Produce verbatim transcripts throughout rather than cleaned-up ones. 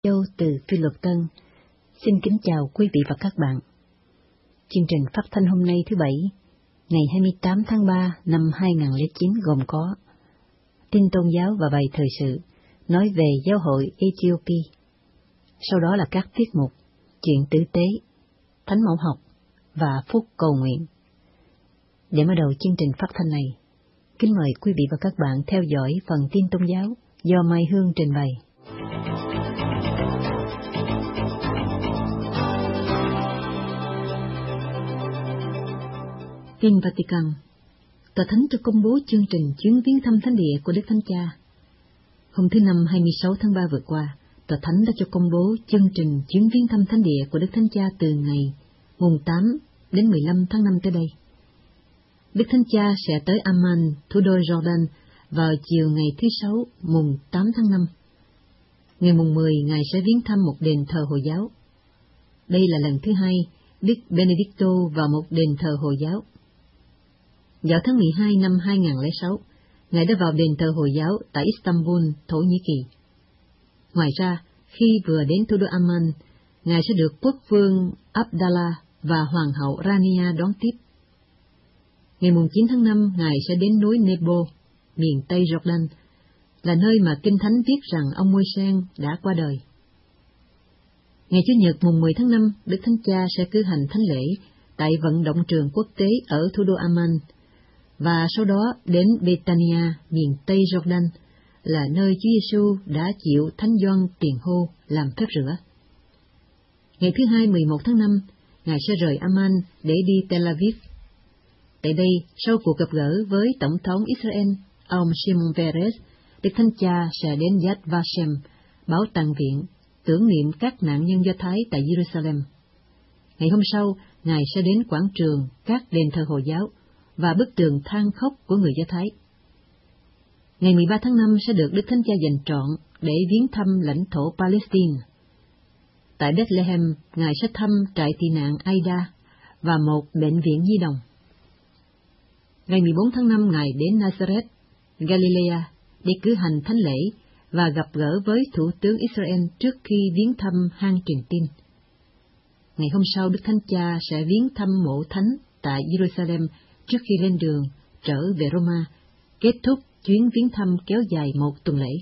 Châu từ Phi Luật Tân. Xin kính chào quý vị và các bạn. Chương trình phát thanh hôm nay thứ Bảy, ngày hai mươi tám tháng ba năm hai nghìn không trăm lẻ chín gồm có tin tôn giáo và bài thời sự nói về giáo hội Ethiopia. Sau đó là các tiết mục chuyện tử tế, thánh mẫu học và phút cầu nguyện. Để mở đầu chương trình phát thanh này, kính mời quý vị và các bạn theo dõi phần tin tôn giáo do Mai Hương trình bày. Kinh Vatican, Tòa Thánh cho công bố chương trình chuyến viếng thăm thánh địa của Đức Thánh Cha. Hôm thứ Năm hai mươi sáu tháng ba vừa qua, Tòa Thánh đã cho công bố chương trình chuyến viếng thăm thánh địa của Đức Thánh Cha từ ngày mùng tám đến mười lăm tháng năm tới đây. Đức Thánh Cha sẽ tới Amman, thủ đô Jordan, vào chiều ngày thứ Sáu, mùng tám tháng năm. Ngày mùng mười, Ngài sẽ viếng thăm một đền thờ Hồi giáo. Đây là lần thứ hai Đức Benedicto vào một đền thờ Hồi giáo. Vào tháng mười hai năm hai nghìn không trăm lẻ sáu, Ngài đã vào đền thờ Hồi giáo tại Istanbul, Thổ Nhĩ Kỳ. Ngoài ra, khi vừa đến thủ đô Amman, Ngài sẽ được quốc vương Abdallah và hoàng hậu Rania đón tiếp. Ngày mùng chín tháng năm, Ngài sẽ đến núi Nebo, miền Tây Jordan, là nơi mà Kinh Thánh viết rằng ông Môi-sen đã qua đời. Ngày Chủ nhật mùng mười tháng năm, Đức Thánh Cha sẽ cử hành thánh lễ tại vận động trường quốc tế ở thủ đô Amman, và sau đó đến Betania, miền Tây Jordan, là nơi Chúa Giêsu đã chịu Thánh Gioan tiền hô làm phép rửa. Ngày thứ hai mười một tháng năm, Ngài sẽ rời Amman để đi Tel Aviv. Tại đây, sau cuộc gặp gỡ với Tổng thống Israel, ông Shimon Peres, Đức Thánh Cha sẽ đến Yad Vashem, bảo tàng viện, tưởng niệm các nạn nhân Do Thái tại Jerusalem. Ngày hôm sau, Ngài sẽ đến quảng trường các đền thờ Hồi giáo và bức tường than khóc của người Do Thái. Ngày mười ba tháng năm sẽ được Đức Thánh Cha dành trọn để viếng thăm lãnh thổ Palestine. Tại Bethlehem, Ngài sẽ thăm trại tị nạn Aida và một bệnh viện nhi đồng. Ngày mười bốn tháng năm, Ngài đến Nazareth, Galilee, để cử hành thánh lễ và gặp gỡ với Thủ tướng Israel trước khi viếng thăm hang truyền tin. Ngày hôm sau, Đức Thánh Cha sẽ viếng thăm mộ thánh tại Jerusalem trước khi lên đường trở về Roma, kết thúc chuyến viếng thăm kéo dài một tuần lễ.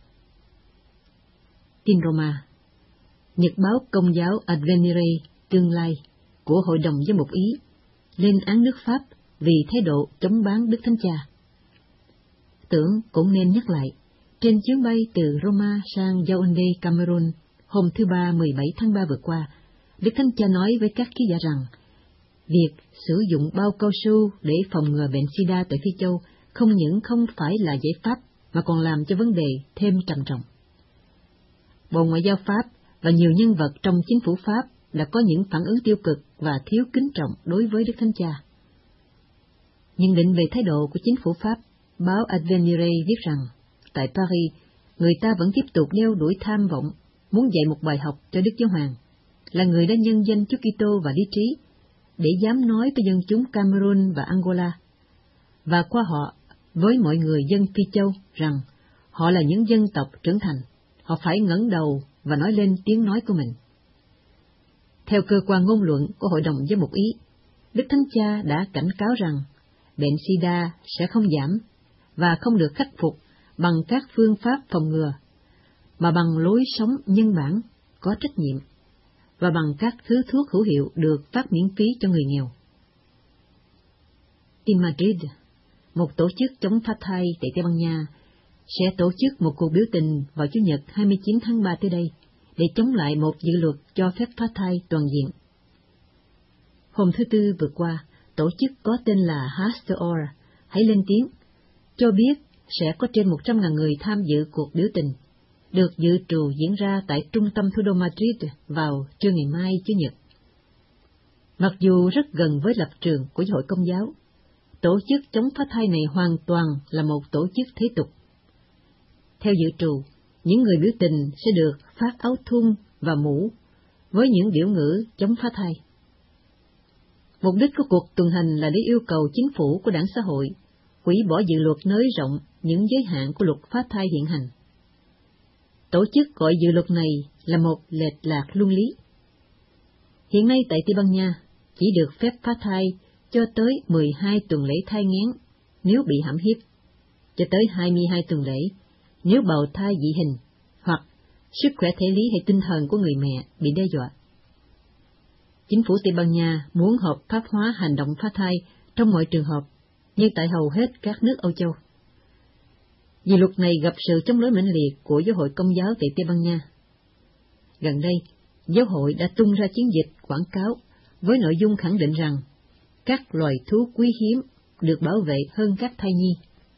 Tin Roma. Nhật báo Công giáo Avvenire tương lai của Hội đồng Giám mục Ý lên án nước Pháp vì thái độ chống bán Đức Thánh Cha. Tưởng cũng nên nhắc lại, trên chuyến bay từ Roma sang Yaoundé, Cameroon, hôm thứ Ba mười bảy tháng ba vừa qua, Đức Thánh Cha nói với các ký giả rằng, việc sử dụng bao cao su để phòng ngừa bệnh sida tại Phi Châu không những không phải là giải pháp mà còn làm cho vấn đề thêm trầm trọng. Bộ Ngoại giao Pháp và nhiều nhân vật trong chính phủ Pháp đã có những phản ứng tiêu cực và thiếu kính trọng đối với Đức Thánh Cha. Nhận định về thái độ của chính phủ Pháp, báo Avvenire viết rằng, tại Paris, người ta vẫn tiếp tục đeo đuổi tham vọng, muốn dạy một bài học cho Đức Giáo Hoàng, là người đã nhân danh Chúa Kitô và lý trí, để dám nói với dân chúng Cameroon và Angola, và qua họ với mọi người dân Phi Châu rằng họ là những dân tộc trưởng thành, họ phải ngẩng đầu và nói lên tiếng nói của mình. Theo cơ quan ngôn luận của Hội đồng Giám mục Ý, Đức Thánh Cha đã cảnh cáo rằng bệnh sida sẽ không giảm và không được khắc phục bằng các phương pháp phòng ngừa, mà bằng lối sống nhân bản, có trách nhiệm, và bằng các thứ thuốc hữu hiệu được phát miễn phí cho người nghèo. Tin Madrid, một tổ chức chống phá thai tại Tây Ban Nha, sẽ tổ chức một cuộc biểu tình vào Chủ nhật hai mươi chín tháng ba tới đây để chống lại một dự luật cho phép phá thai toàn diện. Hôm thứ Tư vừa qua, tổ chức có tên là Hashtag Hãy lên tiếng, cho biết sẽ có trên một trăm nghìn người tham dự cuộc biểu tình, được dự trù diễn ra tại trung tâm thủ đô Madrid vào trưa ngày mai Chủ nhật. Mặc dù rất gần với lập trường của Giáo hội Công giáo, tổ chức chống phá thai này hoàn toàn là một tổ chức thế tục. Theo dự trù, những người biểu tình sẽ được phát áo thun và mũ với những biểu ngữ chống phá thai. Mục đích của cuộc tuần hành là để yêu cầu chính phủ của đảng xã hội hủy bỏ dự luật nới rộng những giới hạn của luật phá thai hiện hành. tổ chức gọi dự luật này là một lệch lạc luân lý. Hiện nay tại Tây Ban Nha chỉ được phép phá thai cho tới mười hai tuần lễ thai nghén nếu bị hãm hiếp, cho tới hai mươi hai tuần lễ nếu bào thai dị hình hoặc sức khỏe thể lý hay tinh thần của người mẹ bị đe dọa. Chính phủ Tây Ban Nha muốn hợp pháp hóa hành động phá thai trong mọi trường hợp, như tại hầu hết các nước Âu Châu. Vì luật này gặp sự chống đối mãnh liệt của Giáo hội Công giáo tại Tây Ban Nha. Gần đây, giáo hội đã tung ra chiến dịch quảng cáo với nội dung khẳng định rằng các loài thú quý hiếm được bảo vệ hơn các thai nhi.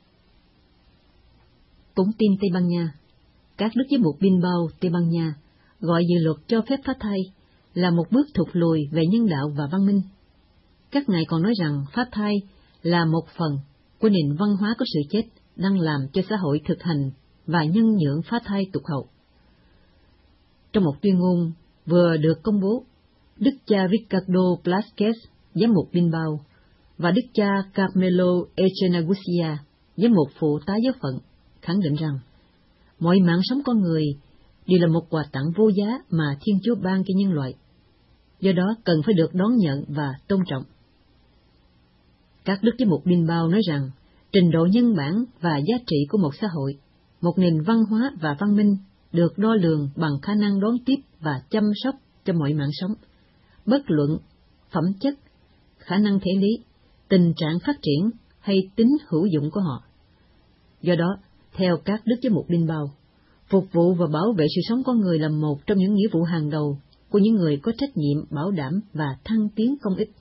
Cũng tin Tây Ban Nha, các đức giám mục Bilbao, Tây Ban Nha gọi dự luật cho phép phá thai là một bước thụt lùi về nhân đạo và văn minh. Các ngài còn nói rằng phá thai là một phần của nền văn hóa có sự chết đang làm cho xã hội thực hành và nhân nhượng phá thai tục hậu. Trong một tuyên ngôn vừa được công bố, Đức cha Ricardo Blasquez, giám mục Bilbao, và Đức cha Carmelo Echenagucia, giám mục phụ tá giáo phận, khẳng định rằng mọi mạng sống con người đều là một quà tặng vô giá mà Thiên Chúa ban cho nhân loại, do đó cần phải được đón nhận và tôn trọng. Các đức giám mục Bilbao nói rằng trình độ nhân bản và giá trị của một xã hội, một nền văn hóa và văn minh được đo lường bằng khả năng đón tiếp và chăm sóc cho mọi mạng sống, bất luận phẩm chất, khả năng thể lý, tình trạng phát triển hay tính hữu dụng của họ. Do đó, theo các đức giám mục Bilbao, phục vụ và bảo vệ sự sống con người là một trong những nghĩa vụ hàng đầu của những người có trách nhiệm bảo đảm và thăng tiến công ích.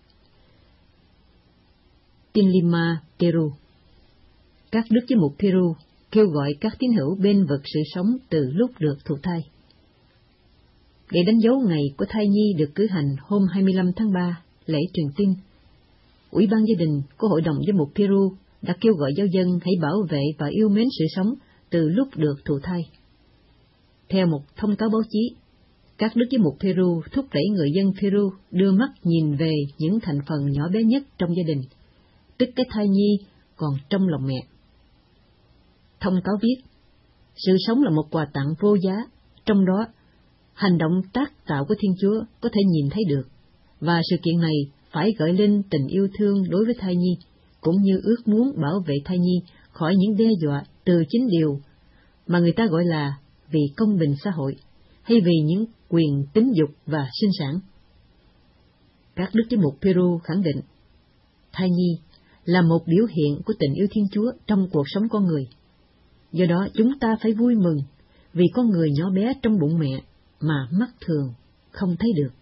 Tin Lima, Peru. Các đức giám mục Peru kêu gọi các tín hữu bên vực sự sống từ lúc được thụ thai. Để đánh dấu ngày của thai nhi được cử hành hôm hai mươi lăm tháng ba, lễ truyền tin, Ủy ban gia đình của Hội đồng giám mục Peru đã kêu gọi giáo dân hãy bảo vệ và yêu mến sự sống từ lúc được thụ thai. Theo một thông cáo báo chí, các đức giám mục Peru thúc đẩy người dân Peru đưa mắt nhìn về những thành phần nhỏ bé nhất trong gia đình, tức cái thai nhi còn trong lòng mẹ. Thông cáo viết, sự sống là một quà tặng vô giá, trong đó hành động tác tạo của Thiên Chúa có thể nhìn thấy được, và sự kiện này phải gợi lên tình yêu thương đối với thai nhi, cũng như ước muốn bảo vệ thai nhi khỏi những đe dọa từ chính điều mà người ta gọi là vì công bình xã hội, hay vì những quyền tính dục và sinh sản. Các đức giám mục Peru khẳng định, thai nhi là một biểu hiện của tình yêu Thiên Chúa trong cuộc sống con người. Do đó chúng ta phải vui mừng vì con người nhỏ bé trong bụng mẹ mà mắt thường không thấy được.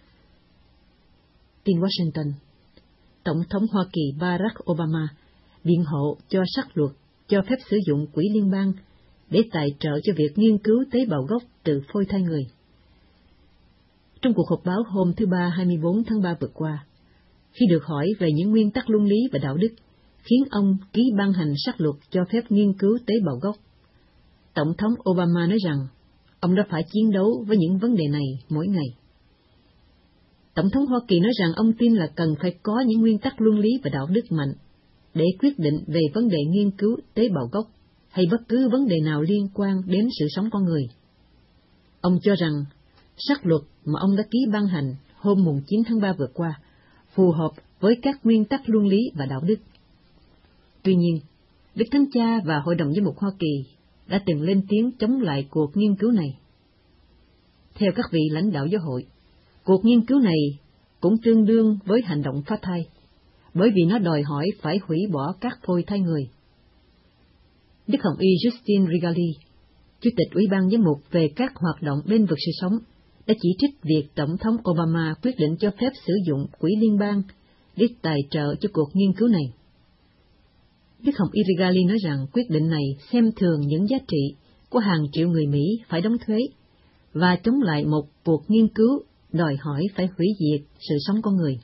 Tin Washington. Tổng thống Hoa Kỳ Barack Obama biện hộ cho sắc luật cho phép sử dụng quỹ liên bang để tài trợ cho việc nghiên cứu tế bào gốc từ phôi thai người. Trong cuộc họp báo hôm thứ Ba hai mươi bốn tháng ba vừa qua, khi được hỏi về những nguyên tắc luân lý và đạo đức khiến ông ký ban hành sắc luật cho phép nghiên cứu tế bào gốc, Tổng thống Obama nói rằng ông đã phải chiến đấu với những vấn đề này mỗi ngày. Tổng thống Hoa Kỳ nói rằng ông tin là cần phải có những nguyên tắc luân lý và đạo đức mạnh để quyết định về vấn đề nghiên cứu tế bào gốc hay bất cứ vấn đề nào liên quan đến sự sống con người. Ông cho rằng sắc luật mà ông đã ký ban hành hôm mùng chín tháng ba vừa qua phù hợp với các nguyên tắc luân lý và đạo đức. Tuy nhiên, Đức Thánh Cha và Hội đồng Giám mục Hoa Kỳ đã từng lên tiếng chống lại cuộc nghiên cứu này. Theo các vị lãnh đạo giáo hội, cuộc nghiên cứu này cũng tương đương với hành động phá thai, bởi vì nó đòi hỏi phải hủy bỏ các phôi thai người. Đức Hồng Y Justin Rigali, Chủ tịch Ủy ban Giám mục về các hoạt động bên vực sự sống, đã chỉ trích việc Tổng thống Obama quyết định cho phép sử dụng quỹ liên bang để tài trợ cho cuộc nghiên cứu này. Đức Hồng Y Rigali nói rằng quyết định này xem thường những giá trị của hàng triệu người Mỹ phải đóng thuế và chống lại một cuộc nghiên cứu đòi hỏi phải hủy diệt sự sống con người.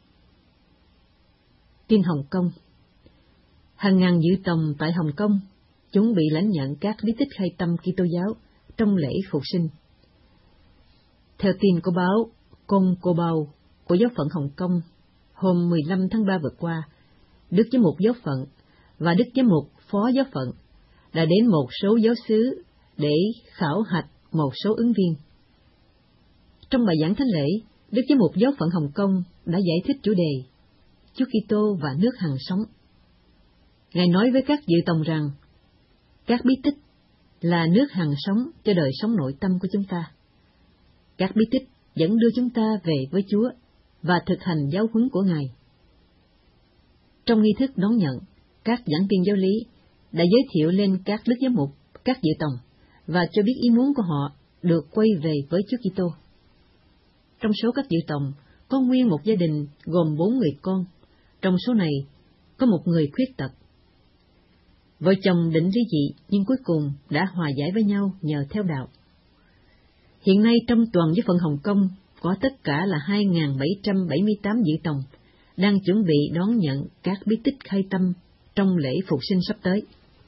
Tin Hồng Kông. Hàng ngàn dự tòng tại Hồng Kông chuẩn bị lãnh nhận các lý tích khai tâm Kitô giáo trong lễ phục sinh. Theo tin của báo Công Cô Bao của giáo phận Hồng Kông, hôm mười lăm tháng ba vừa qua, Đức Giám mục giáo phận và Đức Giám mục phó giáo phận đã đến một số giáo xứ để khảo hạch một số ứng viên. Trong bài giảng thánh lễ, Đức Giám mục Giáo phận Hồng Kông đã giải thích chủ đề Chúa Kitô và nước hằng sống. Ngài nói với các dự tòng rằng, các bí tích là nước hằng sống cho đời sống nội tâm của chúng ta. Các bí tích dẫn đưa chúng ta về với Chúa và thực hành giáo huấn của Ngài. Trong nghi thức đón nhận, các giảng viên giáo lý đã giới thiệu lên các đức giám mục, các dự tòng và cho biết ý muốn của họ được quay về với Chúa Kitô. Trong số các dự tòng có nguyên một gia đình gồm bốn người con, trong số này có một người khuyết tật. Vợ chồng định ly dị nhưng cuối cùng đã hòa giải với nhau nhờ theo đạo. Hiện nay trong toàn giáo phận Hồng Kông có tất cả là hai nghìn bảy trăm bảy mươi tám dự tòng đang chuẩn bị đón nhận các bí tích khai tâm trong lễ phục sinh sắp tới.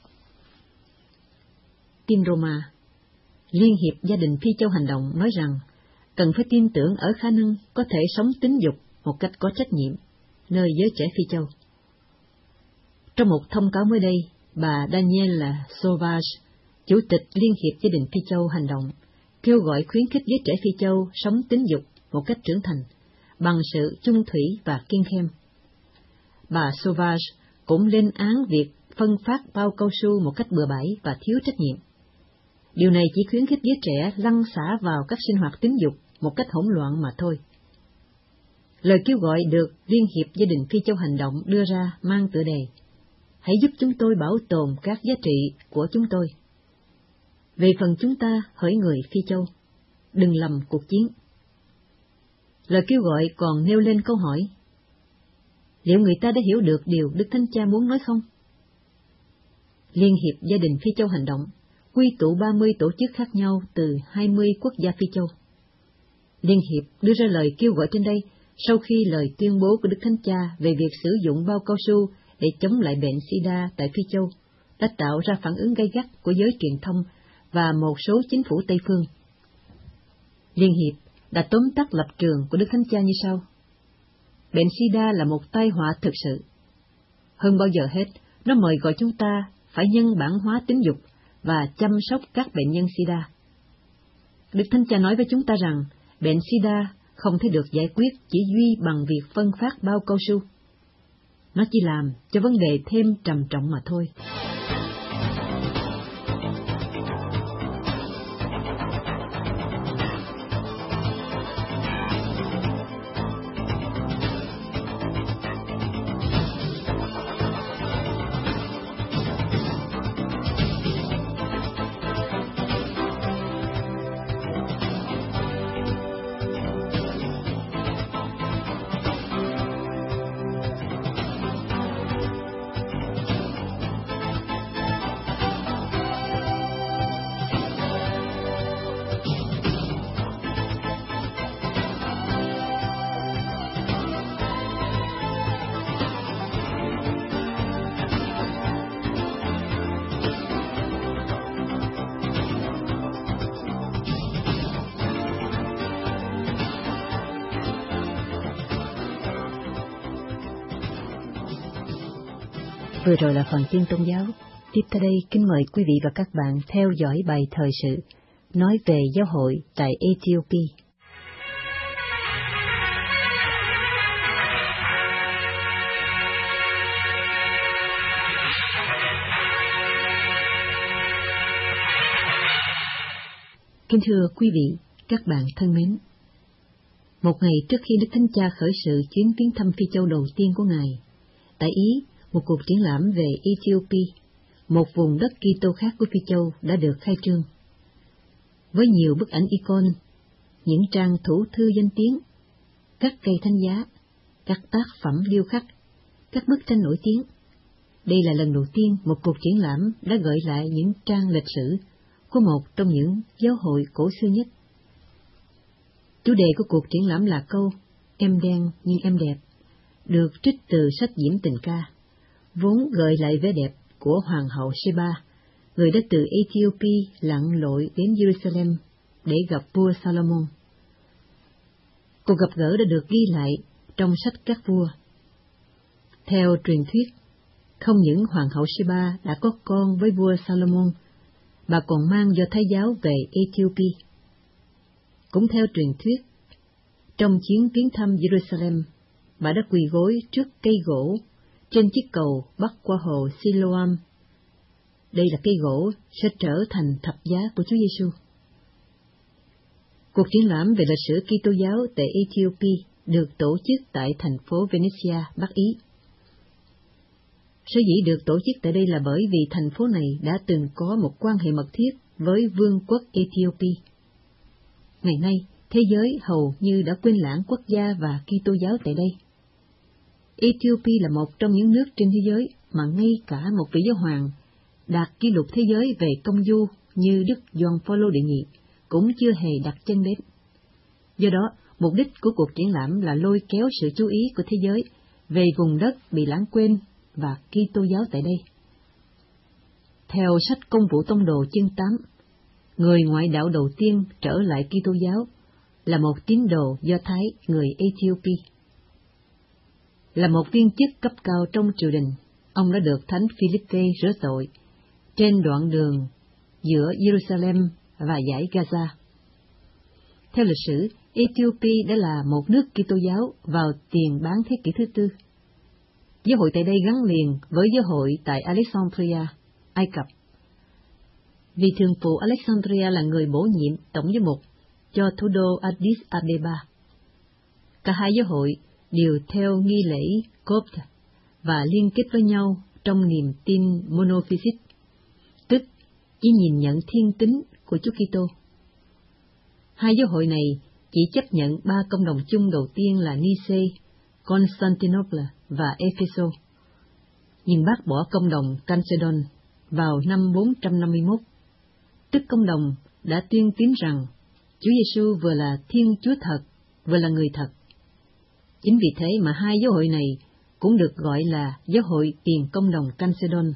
Tin Roma, Liên hiệp gia đình Phi Châu Hành động nói rằng cần phải tin tưởng ở khả năng có thể sống tính dục một cách có trách nhiệm nơi giới trẻ Phi Châu. Trong một thông cáo mới đây, bà Daniela Sauvage, Chủ tịch Liên hiệp gia đình Phi Châu Hành động, kêu gọi khuyến khích giới trẻ Phi Châu sống tính dục một cách trưởng thành, bằng sự chung thủy và kiêng khem. Bà Sauvage cũng lên án việc phân phát bao cao su một cách bừa bãi và thiếu trách nhiệm. Điều này chỉ khuyến khích giới trẻ lăn xả vào các sinh hoạt tín dục một cách hỗn loạn mà thôi. Lời kêu gọi được Liên hiệp gia đình Phi Châu Hành động đưa ra mang tựa đề: Hãy giúp chúng tôi bảo tồn các giá trị của chúng tôi. Về phần chúng ta, hỡi người Phi Châu, đừng lầm cuộc chiến. Lời kêu gọi còn nêu lên câu hỏi: liệu người ta đã hiểu được điều Đức Thánh Cha muốn nói không? Liên hiệp gia đình Phi Châu Hành động quy tụ ba mươi tổ chức khác nhau từ hai mươi quốc gia Phi Châu. Liên hiệp đưa ra lời kêu gọi trên đây sau khi lời tuyên bố của Đức Thánh Cha về việc sử dụng bao cao su để chống lại bệnh SIDA tại Phi Châu đã tạo ra phản ứng gay gắt của giới truyền thông và một số chính phủ Tây phương. Liên hiệp đã tóm tắt lập trường của Đức Thánh Cha như sau: bệnh SIDA là một tai họa thực sự. Hơn bao giờ hết, nó mời gọi chúng ta phải nhân bản hóa tính dục và chăm sóc các bệnh nhân SIDA. Đức Thánh Cha nói với chúng ta rằng bệnh SIDA không thể được giải quyết chỉ duy bằng việc phân phát bao cao su. Nó chỉ làm cho vấn đề thêm trầm trọng mà thôi. Vừa rồi là phần tin tôn giáo. Tiếp tới đây, kính mời quý vị và các bạn theo dõi bài thời sự nói về giáo hội tại Ethiopia. Kính thưa quý vị, các bạn thân mến, một ngày trước khi Đức Thánh Cha khởi sự chuyến viếng thăm Phi Châu đầu tiên của Ngài, tại Ý, một cuộc triển lãm về Ethiopia, một vùng đất Kitô khác của Phi Châu đã được khai trương. Với nhiều bức ảnh icon, những trang thủ thư danh tiếng, các cây thánh giá, các tác phẩm điêu khắc, các bức tranh nổi tiếng. Đây là lần đầu tiên một cuộc triển lãm đã gợi lại những trang lịch sử của một trong những giáo hội cổ xưa nhất. Chủ đề của cuộc triển lãm là câu "Em đen nhưng em đẹp", được trích từ sách Diễm Tình Ca, vốn gợi lại vẻ đẹp của Hoàng hậu Sheba, người đã từ Ethiopia lặn lội đến Jerusalem để gặp vua Salomon. Cuộc gặp gỡ đã được ghi lại trong sách các vua. Theo truyền thuyết, không những Hoàng hậu Sheba đã có con với vua Salomon, bà còn mang Do Thái giáo về Ethiopia. Cũng theo truyền thuyết, trong chuyến viếng thăm Jerusalem, bà đã quỳ gối trước cây gỗ trên chiếc cầu bắc qua hồ Siloam. Đây là cây gỗ sẽ trở thành thập giá của Chúa Giêsu. Cuộc triển lãm về lịch sử Kitô giáo tại Ethiopia được tổ chức tại thành phố Venice, Bắc Ý. Sở dĩ được tổ chức tại đây là bởi vì thành phố này đã từng có một quan hệ mật thiết với Vương quốc Ethiopia. Ngày nay, thế giới hầu như đã quên lãng quốc gia và Kitô giáo tại đây. Ethiopia là một trong những nước trên thế giới mà ngay cả một vị giáo hoàng đạt kỷ lục thế giới về công du như Đức Gioan Phaolô đệ nhị cũng chưa hề đặt chân đến. Do đó, mục đích của cuộc triển lãm là lôi kéo sự chú ý của thế giới về vùng đất bị lãng quên và Kitô giáo tại đây. Theo sách Công vụ Tông đồ chương tám, người ngoại đạo đầu tiên trở lại Kitô giáo là một tín đồ Do Thái người Ethiopia. Là một viên chức cấp cao trong triều đình, ông đã được Thánh Philippe rửa tội trên đoạn đường giữa Jerusalem và dải Gaza. Theo lịch sử, Ethiopia đã là một nước Kitô giáo vào tiền bán thế kỷ thứ tư. Giáo hội tại đây gắn liền với giáo hội tại Alexandria, Ai Cập. Vì thường phụ Alexandria là người bổ nhiệm tổng giám mục cho thủ đô Addis Abeba. Cả hai giáo hội đều theo nghi lễ Copt và liên kết với nhau trong niềm tin monophysite, tức chỉ nhìn nhận thiên tính của Chúa Kitô. Hai giáo hội này chỉ chấp nhận ba công đồng chung đầu tiên là Nice, Constantinople và Epheso, nhưng bác bỏ công đồng Chalcedon vào năm bốn trăm năm mươi mốt, tức công đồng đã tuyên tín rằng Chúa Giêsu vừa là Thiên Chúa thật, vừa là người thật. Chính vì thế mà hai giáo hội này cũng được gọi là giáo hội tiền công đồng Chalcedon.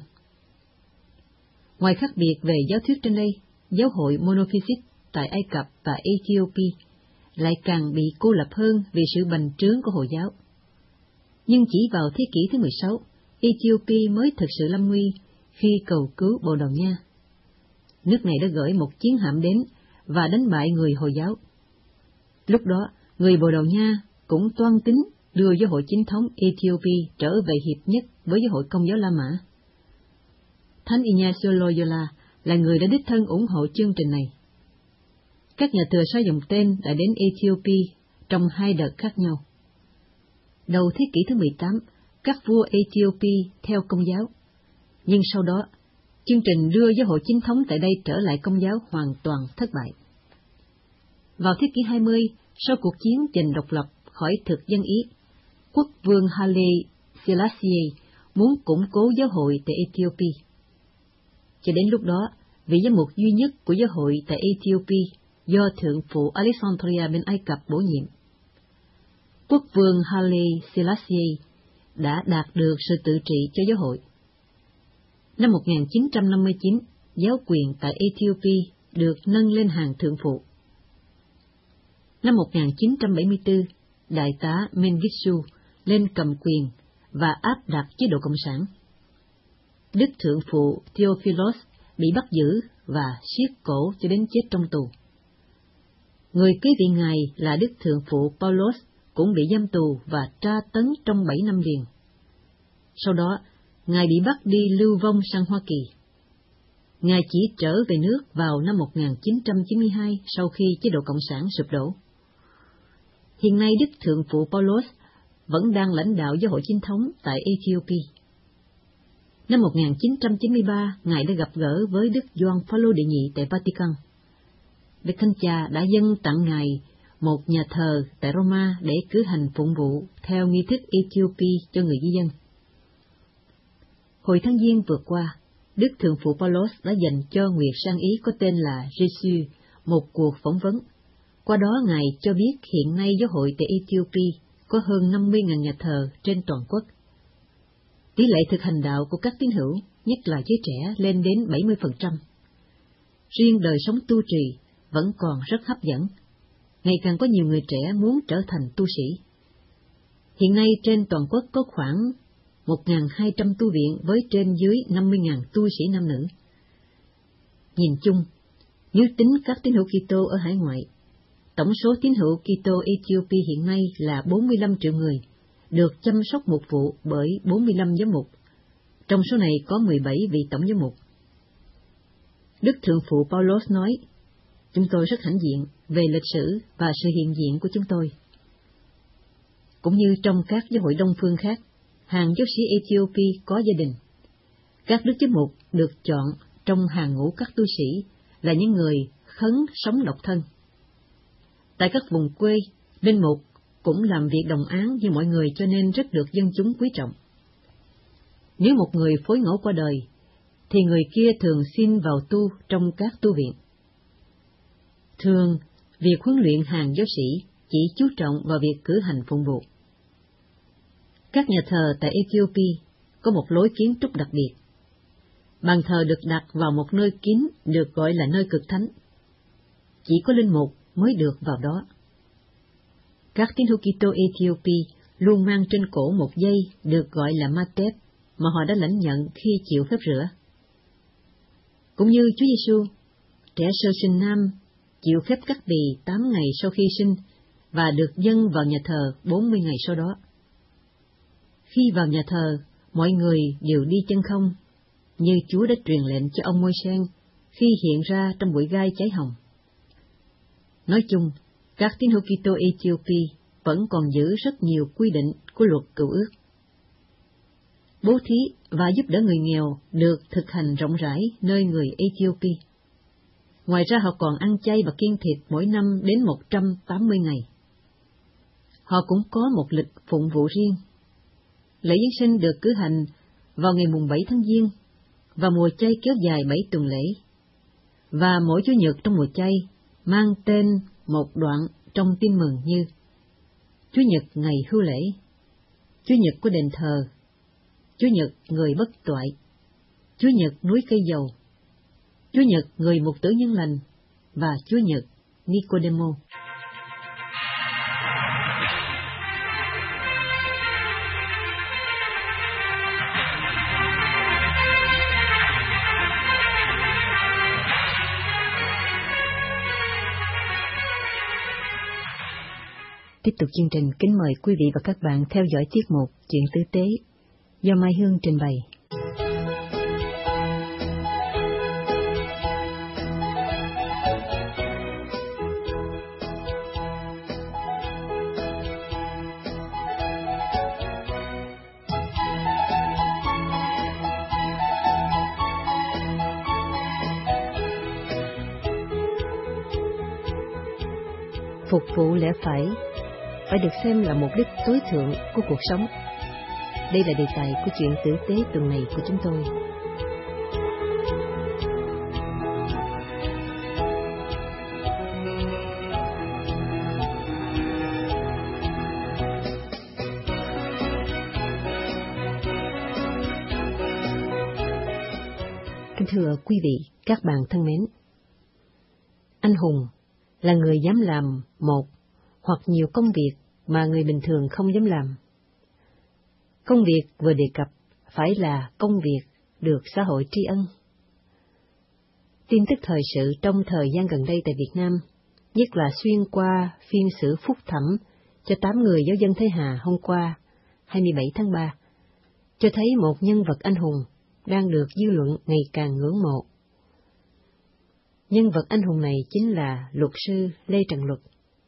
Ngoài khác biệt về giáo thuyết trên đây, giáo hội monophysite tại Ai Cập và Ethiopia lại càng bị cô lập hơn vì sự bành trướng của Hồi giáo. Nhưng chỉ vào thế kỷ thứ mười sáu, Ethiopia mới thực sự lâm nguy khi cầu cứu Bồ Đào Nha. Nước này đã gửi một chiến hạm đến và đánh bại người Hồi giáo. Lúc đó, người Bồ Đào Nha cũng toan tính đưa giáo hội chính thống Ethiopia trở về hiệp nhất với giáo hội Công giáo La Mã. Thánh Ignacio Loyola là người đã đích thân ủng hộ chương trình này. Các nhà thừa sai dòng tên đã đến Ethiopia trong hai đợt khác nhau. Đầu thế kỷ thứ mười tám, các vua Ethiopia theo Công giáo, nhưng sau đó, chương trình đưa giáo hội chính thống tại đây trở lại Công giáo hoàn toàn thất bại. Vào thế kỷ hai mươi, sau cuộc chiến giành độc lập khỏi thực dân Ý, quốc vương Haile Selassie muốn củng cố giáo hội tại Ethiopia. Cho đến lúc đó, vị giám mục duy nhất của giáo hội tại Ethiopia do thượng phụ Alexandria bên Ai Cập bổ nhiệm. Quốc vương Haile Selassie đã đạt được sự tự trị cho giáo hội. Năm một nghìn chín trăm năm mươi chín, giáo quyền tại Ethiopia được nâng lên hàng thượng phụ. Năm một nghìn chín trăm bảy mươi tư, đại tá Mengistu lên cầm quyền và áp đặt chế độ cộng sản. Đức thượng phụ Theophilos bị bắt giữ và siết cổ cho đến chết trong tù. Người kế vị ngài là Đức thượng phụ Paulos cũng bị giam tù và tra tấn trong bảy năm liền. Sau đó, ngài bị bắt đi lưu vong sang Hoa Kỳ. Ngài chỉ trở về nước vào năm một nghìn chín trăm chín mươi hai sau khi chế độ cộng sản sụp đổ. Hiện nay Đức thượng phụ Paulos vẫn đang lãnh đạo giáo hội chính thống tại Ethiopia. Năm một nghìn chín trăm chín mươi ba, ngài đã gặp gỡ với Đức Gioan Phaolô đệ nhị tại Vatican. Đức Thánh Cha đã dâng tặng ngài một nhà thờ tại Roma để cử hành phụng vụ theo nghi thức Ethiopia cho người di dân. Hồi tháng Giêng vừa qua, Đức thượng phụ Paulos đã dành cho Nguyệt Sang Ý có tên là Giêsu một cuộc phỏng vấn. Qua đó ngài cho biết hiện nay giáo hội tại Ethiopia có hơn năm mươi nghìn nhà thờ trên toàn quốc. Tỷ lệ thực hành đạo của các tín hữu, nhất là giới trẻ, lên đến bảy mươi phần trăm. Riêng đời sống tu trì vẫn còn rất hấp dẫn. Ngày càng có nhiều người trẻ muốn trở thành tu sĩ. Hiện nay trên toàn quốc có khoảng một nghìn hai trăm tu viện với trên dưới năm mươi nghìn tu sĩ nam nữ. Nhìn chung, nếu tính các tín hữu Kitô ở hải ngoại, tổng số tín hữu Kitô Ethiopia hiện nay là bốn mươi lăm triệu người, được chăm sóc mục vụ bởi bốn mươi lăm giám mục. Trong số này có mười bảy vị tổng giám mục. Đức Thượng phụ Paulos nói, chúng tôi rất hãnh diện về lịch sử và sự hiện diện của chúng tôi. Cũng như trong các giáo hội đông phương khác, hàng giáo sĩ Ethiopia có gia đình. Các đức giám mục được chọn trong hàng ngũ các tu sĩ là những người khấn sống độc thân. Tại các vùng quê, linh mục cũng làm việc đồng áng với mọi người cho nên rất được dân chúng quý trọng. Nếu một người phối ngẫu qua đời, thì người kia thường xin vào tu trong các tu viện. Thường, việc huấn luyện hàng giáo sĩ chỉ chú trọng vào việc cử hành phụng vụ. Các nhà thờ tại Ethiopia có một lối kiến trúc đặc biệt. Bàn thờ được đặt vào một nơi kín được gọi là nơi cực thánh. Chỉ có linh mục mới được vào đó. Các tín hữu Kitô Ethiopia luôn mang trên cổ một dây được gọi là matep mà họ đã lãnh nhận khi chịu phép rửa. Cũng như Chúa Giêsu, trẻ sơ sinh nam chịu phép cắt bì tám ngày sau khi sinh và được dâng vào nhà thờ bốn mươi ngày sau đó. Khi vào nhà thờ, mọi người đều đi chân không, như Chúa đã truyền lệnh cho ông Môi-se khi hiện ra trong bụi gai cháy hồng. Nói chung, các tín hữu Kitô Ethiopia vẫn còn giữ rất nhiều quy định của luật cựu ước. Bố thí và giúp đỡ người nghèo được thực hành rộng rãi nơi người Ethiopia. Ngoài ra họ còn ăn chay và kiêng thịt mỗi năm đến một trăm tám mươi ngày. Họ cũng có một lịch phụng vụ riêng. Lễ Giáng sinh được cử hành vào ngày mùng bảy tháng Giêng, và mùa chay kéo dài bảy tuần lễ. Và mỗi Chủ nhật trong mùa chay mang tên một đoạn trong tin mừng như Chủ nhật ngày hưu lễ, Chủ nhật của đền thờ, Chủ nhật người bất toại, Chủ nhật núi cây dầu, Chủ nhật người mục tử nhân lành và Chủ nhật Nicodemo. Tiếp tục chương trình, kính mời quý vị và các bạn theo dõi tiết mục Chuyện Tử Tế do Mai Hương trình bày. Phục vụ lẽ phải phải được xem là mục đích tối thượng của cuộc sống. Đây là đề tài của Chuyện Tử Tế tuần này của chúng tôi. Kính thưa quý vị, các bạn thân mến, anh hùng là người dám làm một hoặc nhiều công việc mà người bình thường không dám làm. Công việc vừa đề cập phải là công việc được xã hội tri ân. Tin tức thời sự trong thời gian gần đây tại Việt Nam, nhất là xuyên qua phiên xử phúc thẩm cho tám người giáo dân Thái Hà hôm qua, hai mươi bảy tháng ba, cho thấy một nhân vật anh hùng đang được dư luận ngày càng ngưỡng mộ. Nhân vật anh hùng này chính là luật sư Lê Trần Luật.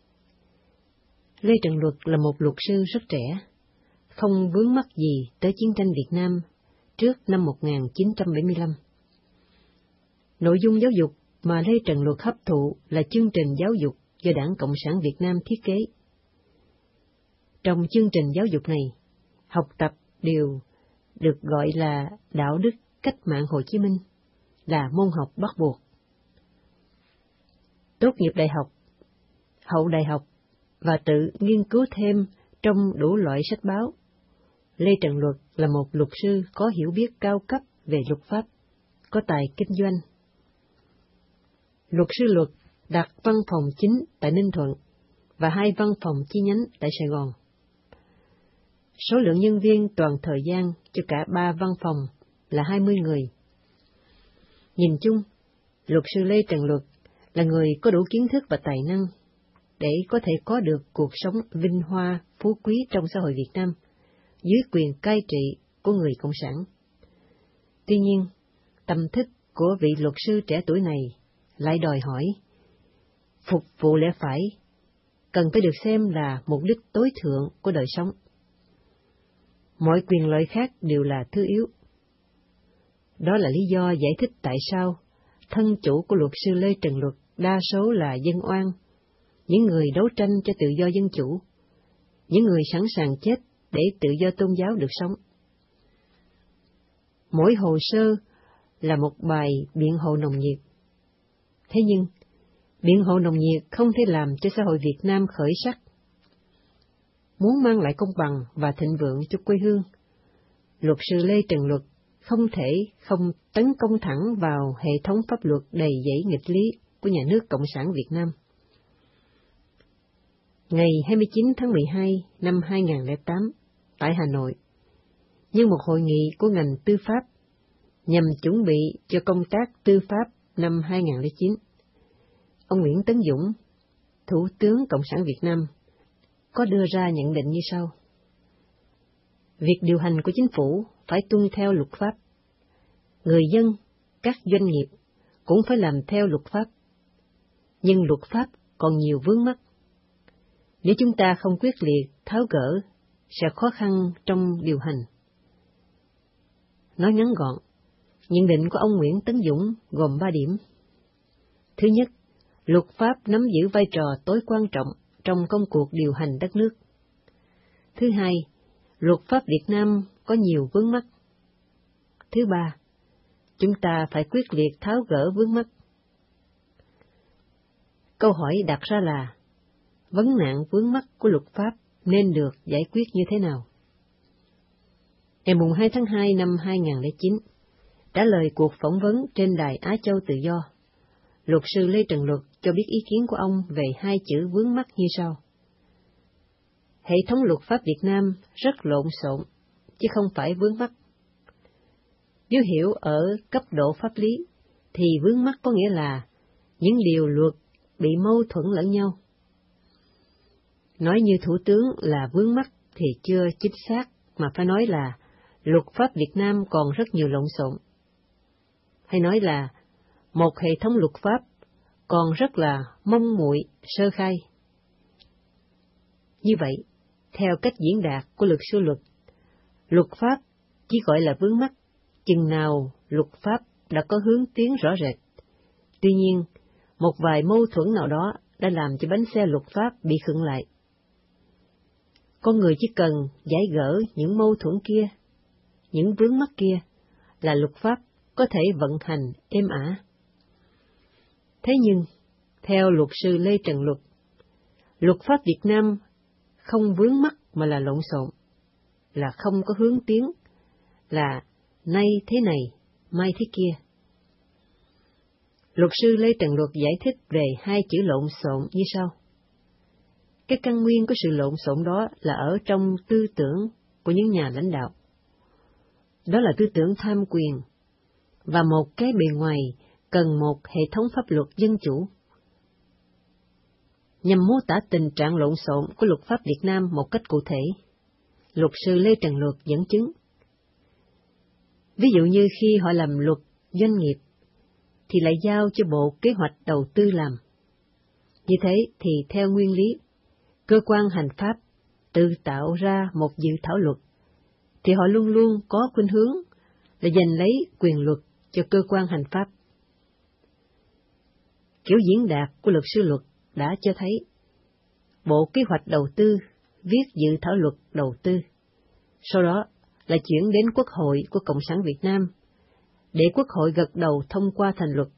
Lê Trần Luật là một luật sư rất trẻ, không vướng mắc gì tới chiến tranh Việt Nam trước năm một nghìn chín trăm bảy mươi lăm. Nội dung giáo dục mà Lê Trần Luật hấp thụ là chương trình giáo dục do Đảng Cộng sản Việt Nam thiết kế. Trong chương trình giáo dục này, học tập đều được gọi là đạo đức cách mạng Hồ Chí Minh, là môn học bắt buộc. Tốt nghiệp đại học, hậu đại học và tự nghiên cứu thêm trong đủ loại sách báo, Lê Trần Luật là một luật sư có hiểu biết cao cấp về luật pháp, có tài kinh doanh. Luật sư Luật đặt văn phòng chính tại Ninh Thuận và hai văn phòng chi nhánh tại Sài Gòn. Số lượng nhân viên toàn thời gian cho cả ba văn phòng là hai mươi người. Nhìn chung, Luật sư Lê Trần Luật là người có đủ kiến thức và tài năng để có thể có được cuộc sống vinh hoa, phú quý trong xã hội Việt Nam, dưới quyền cai trị của người Cộng sản. Tuy nhiên, tâm thức của vị luật sư trẻ tuổi này lại đòi hỏi phục vụ lẽ phải, cần phải được xem là mục đích tối thượng của đời sống. Mọi quyền lợi khác đều là thứ yếu. Đó là lý do giải thích tại sao thân chủ của luật sư Lê Trần Luật đa số là dân oan, những người đấu tranh cho tự do dân chủ, những người sẵn sàng chết để tự do tôn giáo được sống. Mỗi hồ sơ là một bài biện hộ nồng nhiệt. Thế nhưng, biện hộ nồng nhiệt không thể làm cho xã hội Việt Nam khởi sắc. Muốn mang lại công bằng và thịnh vượng cho quê hương, luật sư Lê Trần Luật không thể không tấn công thẳng vào hệ thống pháp luật đầy dẫy nghịch lý của nhà nước Cộng sản Việt Nam. Ngày hai mươi chín tháng mười hai năm hai nghìn không trăm lẻ tám, tại Hà Nội, nhân một hội nghị của ngành tư pháp nhằm chuẩn bị cho công tác tư pháp năm hai nghìn không trăm lẻ chín, ông Nguyễn Tấn Dũng, Thủ tướng Cộng sản Việt Nam, có đưa ra nhận định như sau. Việc điều hành của chính phủ phải tuân theo luật pháp. Người dân, các doanh nghiệp cũng phải làm theo luật pháp. Nhưng luật pháp còn nhiều vướng mắc. Nếu chúng ta không quyết liệt tháo gỡ, sẽ khó khăn trong điều hành. Nói ngắn gọn, nhận định của ông Nguyễn Tấn Dũng gồm ba điểm. Thứ nhất, luật pháp nắm giữ vai trò tối quan trọng trong công cuộc điều hành đất nước. Thứ hai, luật pháp Việt Nam có nhiều vướng mắc. Thứ ba, chúng ta phải quyết liệt tháo gỡ vướng mắc. Câu hỏi đặt ra là, vấn nạn vướng mắc của luật pháp nên được giải quyết như thế nào? Ngày hai tháng hai năm hai nghìn không trăm lẻ chín, trả lời cuộc phỏng vấn trên đài Á Châu Tự Do, luật sư Lê Trần Luật cho biết ý kiến của ông về hai chữ vướng mắc như sau. Hệ thống luật pháp Việt Nam rất lộn xộn, chứ không phải vướng mắc. Nếu hiểu ở cấp độ pháp lý, thì vướng mắc có nghĩa là những điều luật bị mâu thuẫn lẫn nhau. Nói như Thủ tướng là vướng mắc thì chưa chính xác, mà phải nói là luật pháp Việt Nam còn rất nhiều lộn xộn. Hay nói là một hệ thống luật pháp còn rất là mong muội sơ khai. Như vậy, theo cách diễn đạt của luật sư Luật, luật pháp chỉ gọi là vướng mắc chừng nào luật pháp đã có hướng tiến rõ rệt. Tuy nhiên, một vài mâu thuẫn nào đó đã làm cho bánh xe luật pháp bị khựng lại. Con người chỉ cần giải gỡ những mâu thuẫn kia, những vướng mắc kia, là luật pháp có thể vận hành êm ả. Thế nhưng, theo luật sư Lê Trần Luật, luật pháp Việt Nam không vướng mắc mà là lộn xộn, là không có hướng tiến, là nay thế này, mai thế kia. Luật sư Lê Trần Luật giải thích về hai chữ lộn xộn như sau. Cái căn nguyên của sự lộn xộn đó là ở trong tư tưởng của những nhà lãnh đạo. Đó là tư tưởng tham quyền, và một cái bề ngoài cần một hệ thống pháp luật dân chủ. Nhằm mô tả tình trạng lộn xộn của luật pháp Việt Nam một cách cụ thể, luật sư Lê Trần Luật dẫn chứng. Ví dụ như khi họ làm luật doanh nghiệp, thì lại giao cho Bộ Kế hoạch Đầu tư làm. Như thế thì theo nguyên lý, cơ quan hành pháp tự tạo ra một dự thảo luật, thì họ luôn luôn có khuynh hướng là giành lấy quyền luật cho cơ quan hành pháp. Kiểu diễn đạt của luật sư Luật đã cho thấy Bộ Kế hoạch Đầu tư viết dự thảo luật đầu tư, sau đó là chuyển đến Quốc hội của Cộng sản Việt Nam, để Quốc hội gật đầu thông qua thành luật.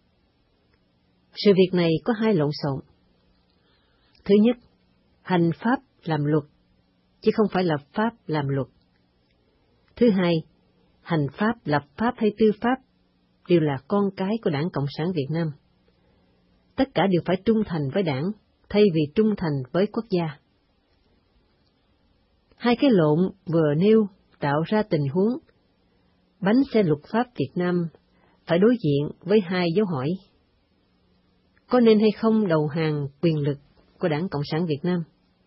Sự việc này có hai lộn xộn. Thứ nhất, hành pháp làm luật, chứ không phải lập pháp làm luật. Thứ hai, hành pháp, lập pháp hay tư pháp đều là con cái của Đảng Cộng sản Việt Nam. Tất cả đều phải trung thành với Đảng, thay vì trung thành với quốc gia. Hai cái lộn vừa nêu tạo ra tình huống bánh xe luật pháp Việt Nam phải đối diện với hai dấu hỏi. Có nên hay không đầu hàng quyền lực của Đảng Cộng sản Việt Nam?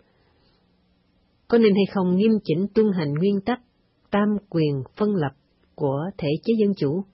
Có nên hay không nghiêm chỉnh tuân hành nguyên tắc tam quyền phân lập của thể chế dân chủ?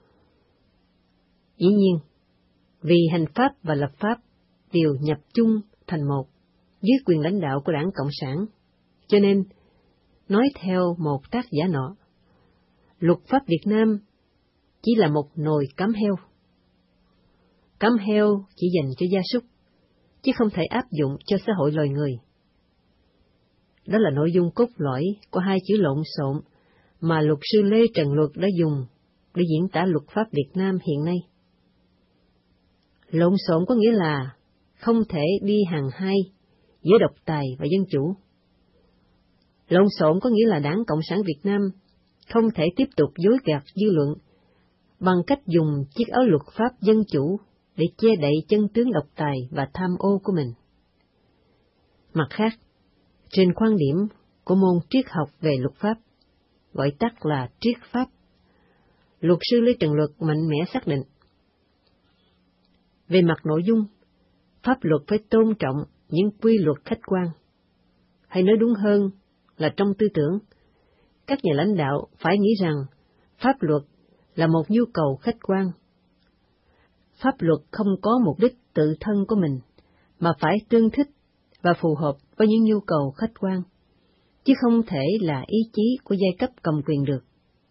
Dĩ nhiên, vì hành pháp và lập pháp đều nhập chung thành một dưới quyền lãnh đạo của Đảng Cộng sản, cho nên, nói theo một tác giả nọ, luật pháp Việt Nam chỉ là một nồi cám heo. Cám heo chỉ dành cho gia súc, chứ không thể áp dụng cho xã hội loài người. Đó là nội dung cốt lõi của hai chữ lộn xộn mà luật sư Lê Trần Luật đã dùng để diễn tả luật pháp Việt Nam hiện nay. Lộn xộn có nghĩa là không thể đi hàng hai giữa độc tài và dân chủ. Lộn xộn có nghĩa là Đảng Cộng sản Việt Nam không thể tiếp tục dối gạt dư luận bằng cách dùng chiếc áo luật pháp dân chủ để che đậy chân tướng độc tài và tham ô của mình. Mặt khác, trên quan điểm của môn triết học về luật pháp, gọi tắt là triết pháp, luật sư Lê Trần Luật mạnh mẽ xác định, về mặt nội dung, pháp luật phải tôn trọng những quy luật khách quan, hay nói đúng hơn là trong tư tưởng, các nhà lãnh đạo phải nghĩ rằng pháp luật là một nhu cầu khách quan. Pháp luật không có mục đích tự thân của mình, mà phải tương thích và phù hợp với những nhu cầu khách quan, chứ không thể là ý chí của giai cấp cầm quyền được.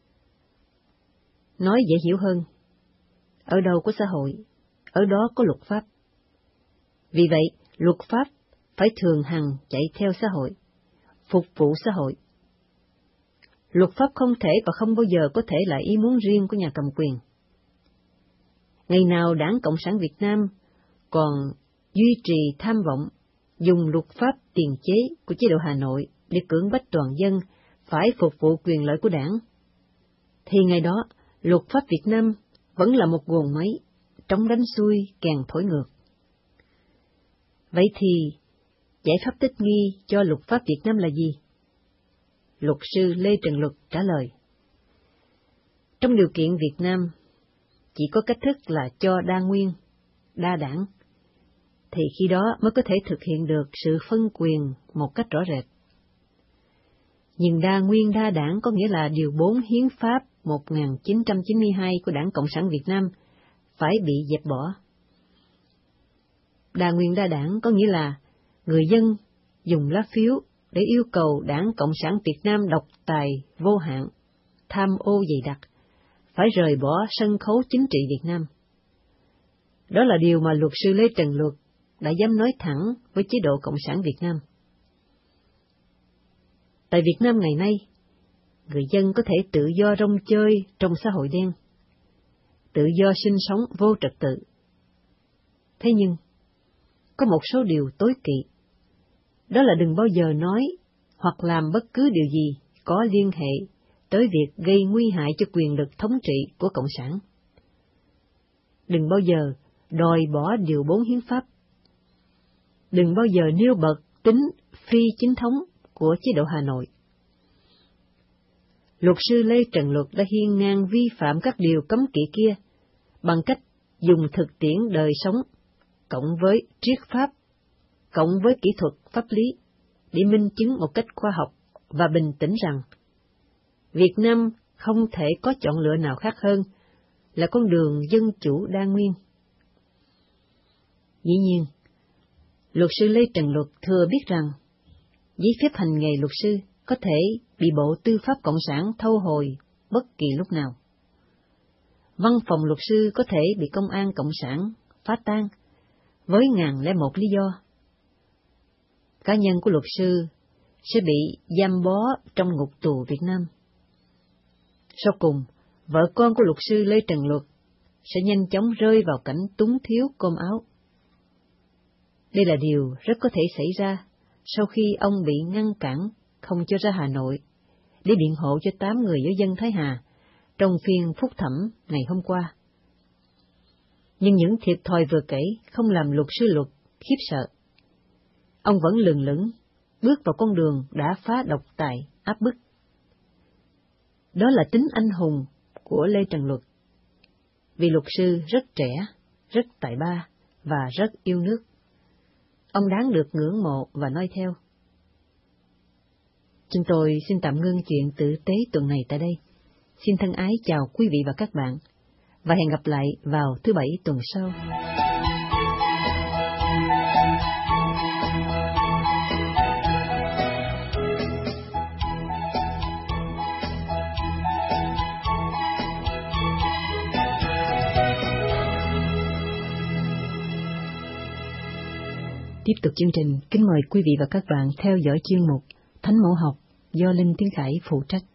Nói dễ hiểu hơn, ở đâu có xã hội, ở đó có luật pháp. Vì vậy, luật pháp phải thường hằng chạy theo xã hội, phục vụ xã hội. Luật pháp không thể và không bao giờ có thể là ý muốn riêng của nhà cầm quyền. Ngày nào Đảng Cộng sản Việt Nam còn duy trì tham vọng dùng luật pháp tiền chế của chế độ Hà Nội để cưỡng bách toàn dân phải phục vụ quyền lợi của Đảng, thì ngày đó luật pháp Việt Nam vẫn là một guồng máy, trống đánh xuôi, kèn thổi ngược. Vậy thì, giải pháp thích nghi cho luật pháp Việt Nam là gì? Luật sư Lê Trần Luật trả lời. Trong điều kiện Việt Nam, chỉ có cách thức là cho đa nguyên, đa đảng, thì khi đó mới có thể thực hiện được sự phân quyền một cách rõ rệt. Nhưng đa nguyên đa đảng có nghĩa là điều bốn Hiến pháp một nghìn chín trăm chín mươi hai của Đảng Cộng sản Việt Nam phải bị dẹp bỏ. Đa nguyên đa đảng có nghĩa là người dân dùng lá phiếu để yêu cầu Đảng Cộng sản Việt Nam độc tài vô hạn, tham ô dày đặc, phải rời bỏ sân khấu chính trị Việt Nam. Đó là điều mà luật sư Lê Trần Luật đã dám nói thẳng với chế độ Cộng sản Việt Nam. Tại Việt Nam ngày nay, người dân có thể tự do rong chơi trong xã hội đen, tự do sinh sống vô trật tự. Thế nhưng, có một số điều tối kỵ, đó là đừng bao giờ nói hoặc làm bất cứ điều gì có liên hệ tới việc gây nguy hại cho quyền lực thống trị của Cộng sản. Đừng bao giờ đòi bỏ điều bốn Hiến pháp. Đừng bao giờ nêu bật tính phi chính thống của chế độ Hà Nội. Luật sư Lê Trần Luật đã hiên ngang vi phạm các điều cấm kỵ kia bằng cách dùng thực tiễn đời sống cộng với triết pháp, cộng với kỹ thuật pháp lý để minh chứng một cách khoa học và bình tĩnh rằng Việt Nam không thể có chọn lựa nào khác hơn là con đường dân chủ đa nguyên. Dĩ nhiên, luật sư Lê Trần Luật thừa biết rằng giấy phép hành nghề luật sư có thể bị Bộ Tư pháp Cộng sản thâu hồi bất kỳ lúc nào. Văn phòng luật sư có thể bị Công an Cộng sản phá tan với ngàn lẻ một lý do. Cá nhân của luật sư sẽ bị giam bó trong ngục tù Việt Nam. Sau cùng, vợ con của luật sư Lê Trần Luật sẽ nhanh chóng rơi vào cảnh túng thiếu cơm áo. Đây là điều rất có thể xảy ra sau khi ông bị ngăn cản không cho ra Hà Nội để biện hộ cho tám người giáo dân Thái Hà trong phiên phúc thẩm ngày hôm qua. Nhưng những thiệt thòi vừa kể không làm luật sư Luật khiếp sợ. Ông vẫn lừng lững bước vào con đường đã phá độc tài áp bức. Đó là tính anh hùng của Lê Trần Luật. vị luật sư rất trẻ, rất tài ba và rất yêu nước. Ông đáng được ngưỡng mộ và noi theo. Chúng tôi xin tạm ngưng chuyện tử tế tuần này tại đây. Xin thân ái chào quý vị và các bạn, và hẹn gặp lại vào thứ Bảy tuần sau. Tiếp tục chương trình, kính mời quý vị và các bạn theo dõi chuyên mục Thánh Mẫu Học do Linh Tiến Khải phụ trách.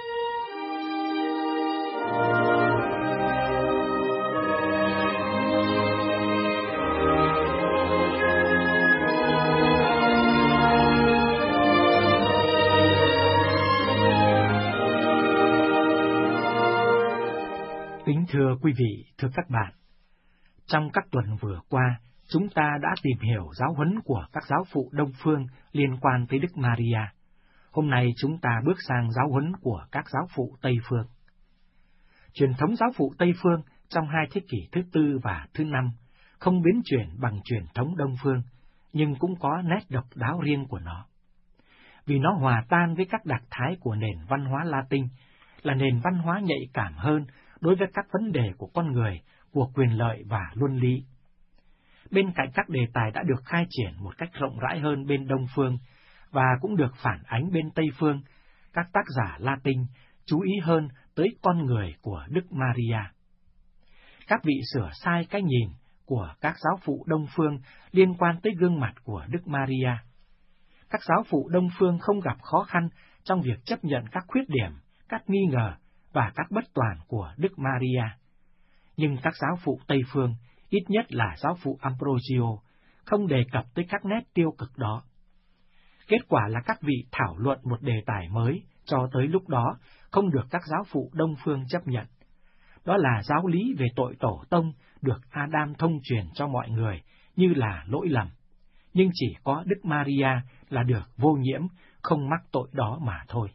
Kính thưa quý vị, thưa các bạn, trong các tuần vừa qua, chúng ta đã tìm hiểu giáo huấn của các giáo phụ Đông Phương liên quan tới Đức Maria. Hôm nay chúng ta bước sang giáo huấn của các giáo phụ Tây Phương. Truyền thống giáo phụ Tây Phương trong hai thế kỷ thứ tư và thứ năm không biến chuyển bằng truyền thống Đông Phương, nhưng cũng có nét độc đáo riêng của nó. Vì nó hòa tan với các đặc thái của nền văn hóa Latin, là nền văn hóa nhạy cảm hơn đối với các vấn đề của con người, của quyền lợi và luân lý. Bên cạnh các đề tài đã được khai triển một cách rộng rãi hơn bên Đông Phương, và cũng được phản ánh bên Tây Phương, các tác giả Latin chú ý hơn tới con người của Đức Maria. Các vị sửa sai cái nhìn của các giáo phụ Đông Phương liên quan tới gương mặt của Đức Maria. Các giáo phụ Đông Phương không gặp khó khăn trong việc chấp nhận các khuyết điểm, các nghi ngờ và các bất toàn của Đức Maria. Nhưng các giáo phụ Tây Phương, ít nhất là giáo phụ Ambrosio, không đề cập tới các nét tiêu cực đó. Kết quả là các vị thảo luận một đề tài mới cho tới lúc đó không được các giáo phụ Đông Phương chấp nhận. Đó là giáo lý về tội tổ tông được Adam thông truyền cho mọi người như là lỗi lầm, nhưng chỉ có Đức Maria là được vô nhiễm, không mắc tội đó mà thôi.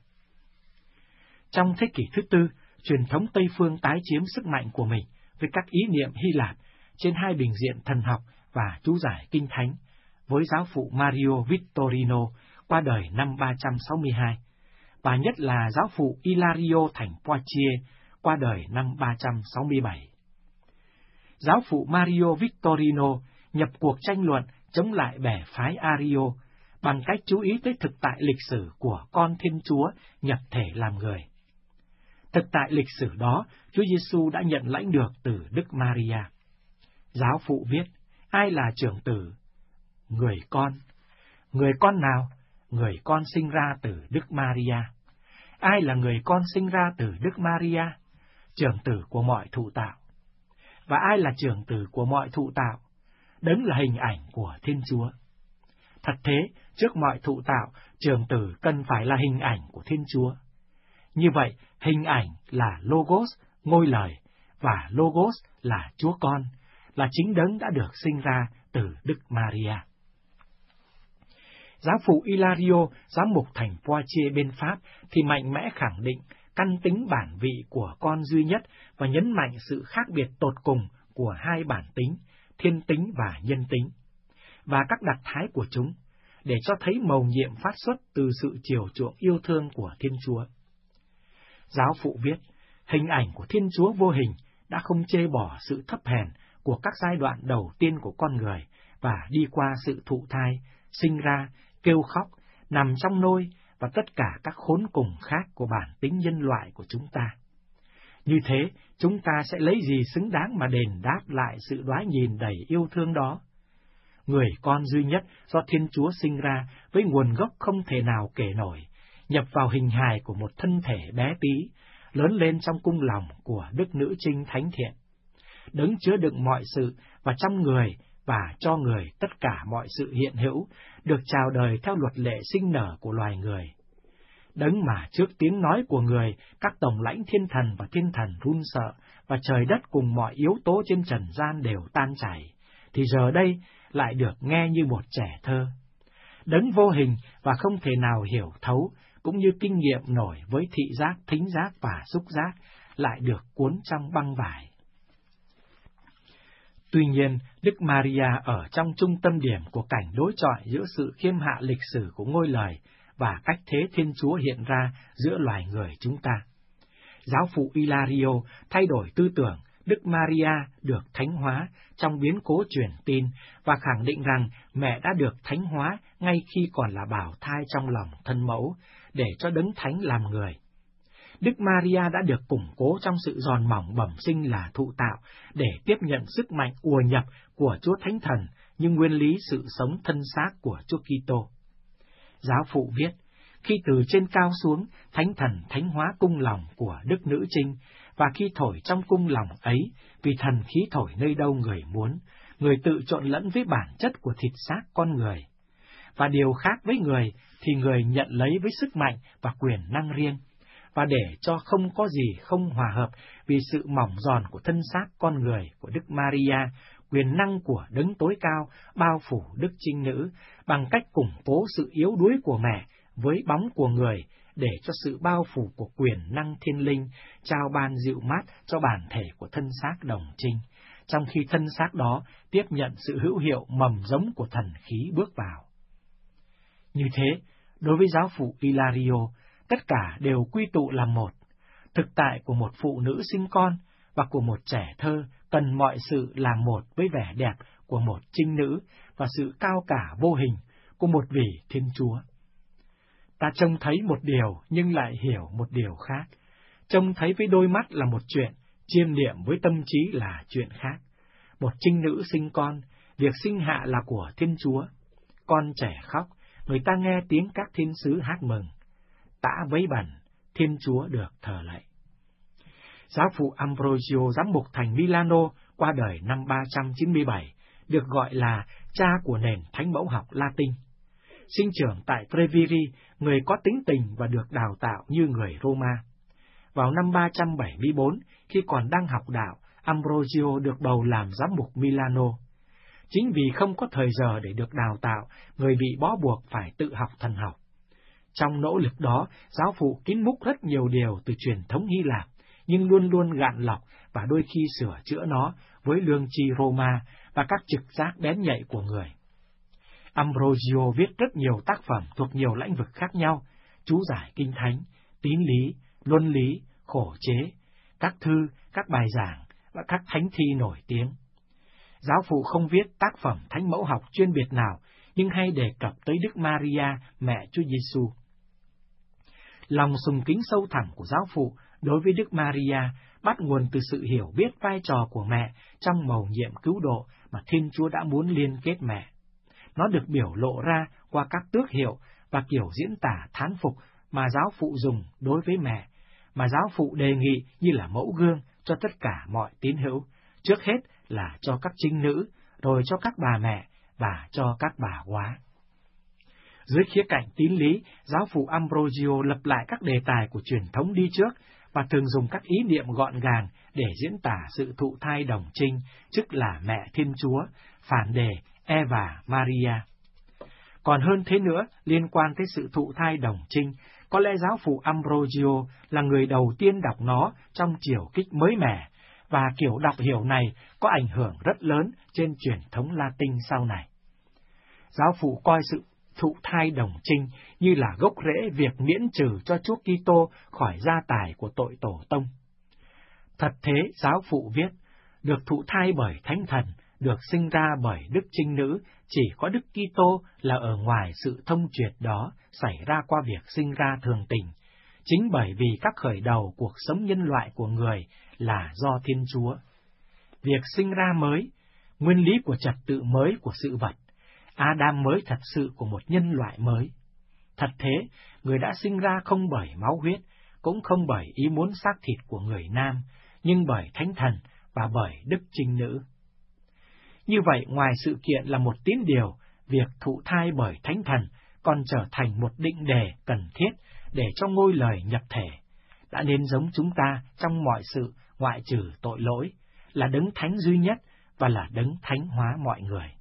Trong thế kỷ thứ tư, truyền thống Tây Phương tái chiếm sức mạnh của mình với các ý niệm Hy Lạp trên hai bình diện thần học và chú giải kinh thánh, với giáo phụ Mario Vittorino qua đời năm ba trăm sáu mươi hai, và nhất là giáo phụ Ilario thành Poitiers qua đời năm ba trăm sáu mươi bảy. Giáo phụ Mario Vittorino nhập cuộc tranh luận chống lại bè phái Ario bằng cách chú ý tới thực tại lịch sử của con Thiên Chúa nhập thể làm người. Thực tại lịch sử đó, Chúa Giêsu đã nhận lãnh được từ Đức Maria. Giáo phụ viết, ai là trưởng tử? Người con. Người con nào? Người con sinh ra từ Đức Maria. Ai là người con sinh ra từ Đức Maria? Trưởng tử của mọi thụ tạo. Và ai là trưởng tử của mọi thụ tạo? Đấng là hình ảnh của Thiên Chúa. Thật thế, trước mọi thụ tạo, trưởng tử cần phải là hình ảnh của Thiên Chúa. Như vậy, hình ảnh là Logos, ngôi lời, và Logos là Chúa Con, là chính đấng đã được sinh ra từ Đức Maria. Giáo phụ Ilario, giám mục thành Poitiers bên Pháp, thì mạnh mẽ khẳng định căn tính bản vị của con duy nhất và nhấn mạnh sự khác biệt tột cùng của hai bản tính, thiên tính và nhân tính, và các đặc thái của chúng, để cho thấy mầu nhiệm phát xuất từ sự chiều chuộng yêu thương của Thiên Chúa. Giáo phụ viết, hình ảnh của Thiên Chúa vô hình đã không chê bỏ sự thấp hèn của các giai đoạn đầu tiên của con người và đi qua sự thụ thai, sinh ra, kêu khóc, nằm trong nôi và tất cả các khốn cùng khác của bản tính nhân loại của chúng ta. Như thế, chúng ta sẽ lấy gì xứng đáng mà đền đáp lại sự đoái nhìn đầy yêu thương đó? Người con duy nhất do Thiên Chúa sinh ra với nguồn gốc không thể nào kể nổi, nhập vào hình hài của một thân thể bé tí, lớn lên trong cung lòng của Đức Nữ Trinh Thánh Thiện. Đấng chứa đựng mọi sự và trong người và cho người tất cả mọi sự hiện hữu, được chào đời theo luật lệ sinh nở của loài người. Đấng mà trước tiếng nói của người, các tổng lãnh thiên thần và thiên thần run sợ, và trời đất cùng mọi yếu tố trên trần gian đều tan chảy, thì giờ đây lại được nghe như một trẻ thơ. Đấng vô hình và không thể nào hiểu thấu, cũng như kinh nghiệm nổi với thị giác, thính giác và xúc giác, lại được cuốn trong băng vải. Tuy nhiên, Đức Maria ở trong trung tâm điểm của cảnh đối chọi giữa sự khiêm hạ lịch sử của ngôi lời và cách thế Thiên Chúa hiện ra giữa loài người chúng ta. Giáo phụ Ilario thay đổi tư tưởng Đức Maria được thánh hóa trong biến cố truyền tin và khẳng định rằng mẹ đã được thánh hóa ngay khi còn là bào thai trong lòng thân mẫu, để cho đấng thánh làm người. Đức Maria đã được củng cố trong sự giòn mỏng bẩm sinh là thụ tạo, để tiếp nhận sức mạnh ùa nhập của Chúa Thánh Thần như nguyên lý sự sống thân xác của Chúa Kitô. Giáo phụ viết, khi từ trên cao xuống, Thánh Thần thánh hóa cung lòng của Đức Nữ Trinh, và khi thổi trong cung lòng ấy, vì thần khí thổi nơi đâu người muốn, người tự trộn lẫn với bản chất của thịt xác con người. Và điều khác với người, thì người nhận lấy với sức mạnh và quyền năng riêng, và để cho không có gì không hòa hợp vì sự mỏng giòn của thân xác con người của Đức Maria, quyền năng của Đấng Tối Cao bao phủ Đức Trinh Nữ bằng cách củng cố sự yếu đuối của mẹ với bóng của người, để cho sự bao phủ của quyền năng thiên linh trao ban dịu mát cho bản thể của thân xác đồng trinh, trong khi thân xác đó tiếp nhận sự hữu hiệu mầm giống của thần khí bước vào. Như thế, đối với giáo phụ Ilario, tất cả đều quy tụ làm một. Thực tại của một phụ nữ sinh con và của một trẻ thơ cần mọi sự làm một với vẻ đẹp của một trinh nữ và sự cao cả vô hình của một vị Thiên Chúa. Ta trông thấy một điều nhưng lại hiểu một điều khác. Trông thấy với đôi mắt là một chuyện, chiêm niệm với tâm trí là chuyện khác. Một trinh nữ sinh con, việc sinh hạ là của Thiên Chúa. Con trẻ khóc, người ta nghe tiếng các thiên sứ hát mừng. Tã vấy bẩn, Thiên Chúa được thờ lạy. Giáo phụ Ambrogio giám mục thành Milano qua đời năm ba trăm chín mươi bảy, được gọi là cha của nền thánh mẫu học Latin. Sinh trưởng tại Treviri, người có tính tình và được đào tạo như người Roma. Vào năm ba trăm bảy mươi bốn, khi còn đang học đạo, Ambrogio được bầu làm giám mục Milano. Chính vì không có thời giờ để được đào tạo, người bị bó buộc phải tự học thần học. Trong nỗ lực đó, giáo phụ kín múc rất nhiều điều từ truyền thống Hy Lạp, nhưng luôn luôn gạn lọc và đôi khi sửa chữa nó với lương tri Roma và các trực giác bén nhạy của người. Ambrogio viết rất nhiều tác phẩm thuộc nhiều lĩnh vực khác nhau: chú giải kinh thánh, tín lý, luân lý, khổ chế, các thư, các bài giảng và các thánh thi nổi tiếng. Giáo phụ không viết tác phẩm thánh mẫu học chuyên biệt nào, nhưng hay đề cập tới Đức Maria, mẹ Chúa Giêsu. Lòng sùng kính sâu thẳm của giáo phụ đối với Đức Maria bắt nguồn từ sự hiểu biết vai trò của mẹ trong mầu nhiệm cứu độ mà Thiên Chúa đã muốn liên kết mẹ. Nó được biểu lộ ra qua các tước hiệu và kiểu diễn tả thán phục mà giáo phụ dùng đối với mẹ, mà giáo phụ đề nghị như là mẫu gương cho tất cả mọi tín hữu, trước hết là cho các trinh nữ, rồi cho các bà mẹ và cho các bà góa. Dưới khía cạnh tín lý, giáo phụ Ambrogio lập lại các đề tài của truyền thống đi trước và thường dùng các ý niệm gọn gàng để diễn tả sự thụ thai đồng trinh, tức là mẹ Thiên Chúa, phản đề Eva Maria. Còn hơn thế nữa, liên quan tới sự thụ thai đồng trinh, có lẽ giáo phụ Ambrogio là người đầu tiên đọc nó trong chiều kích mới mẻ, và kiểu đọc hiểu này có ảnh hưởng rất lớn trên truyền thống Latin sau này. Giáo phụ coi sự thụ thai đồng trinh như là gốc rễ việc miễn trừ cho Chúa Kitô khỏi gia tài của tội tổ tông. Thật thế, giáo phụ viết, được thụ thai bởi Thánh Thần, được sinh ra bởi Đức Trinh Nữ, chỉ có Đức Kitô là ở ngoài sự thông truyền đó xảy ra qua việc sinh ra thường tình, chính bởi vì các khởi đầu cuộc sống nhân loại của người là do Thiên Chúa. Việc sinh ra mới, nguyên lý của trật tự mới của sự vật, Adam mới thật sự của một nhân loại mới. Thật thế, người đã sinh ra không bởi máu huyết, cũng không bởi ý muốn xác thịt của người nam, nhưng bởi Thánh Thần và bởi Đức Trinh Nữ. Như vậy, ngoài sự kiện là một tín điều, việc thụ thai bởi Thánh Thần còn trở thành một định đề cần thiết để cho ngôi lời nhập thể, đã nên giống chúng ta trong mọi sự ngoại trừ tội lỗi, là đấng thánh duy nhất và là đấng thánh hóa mọi người.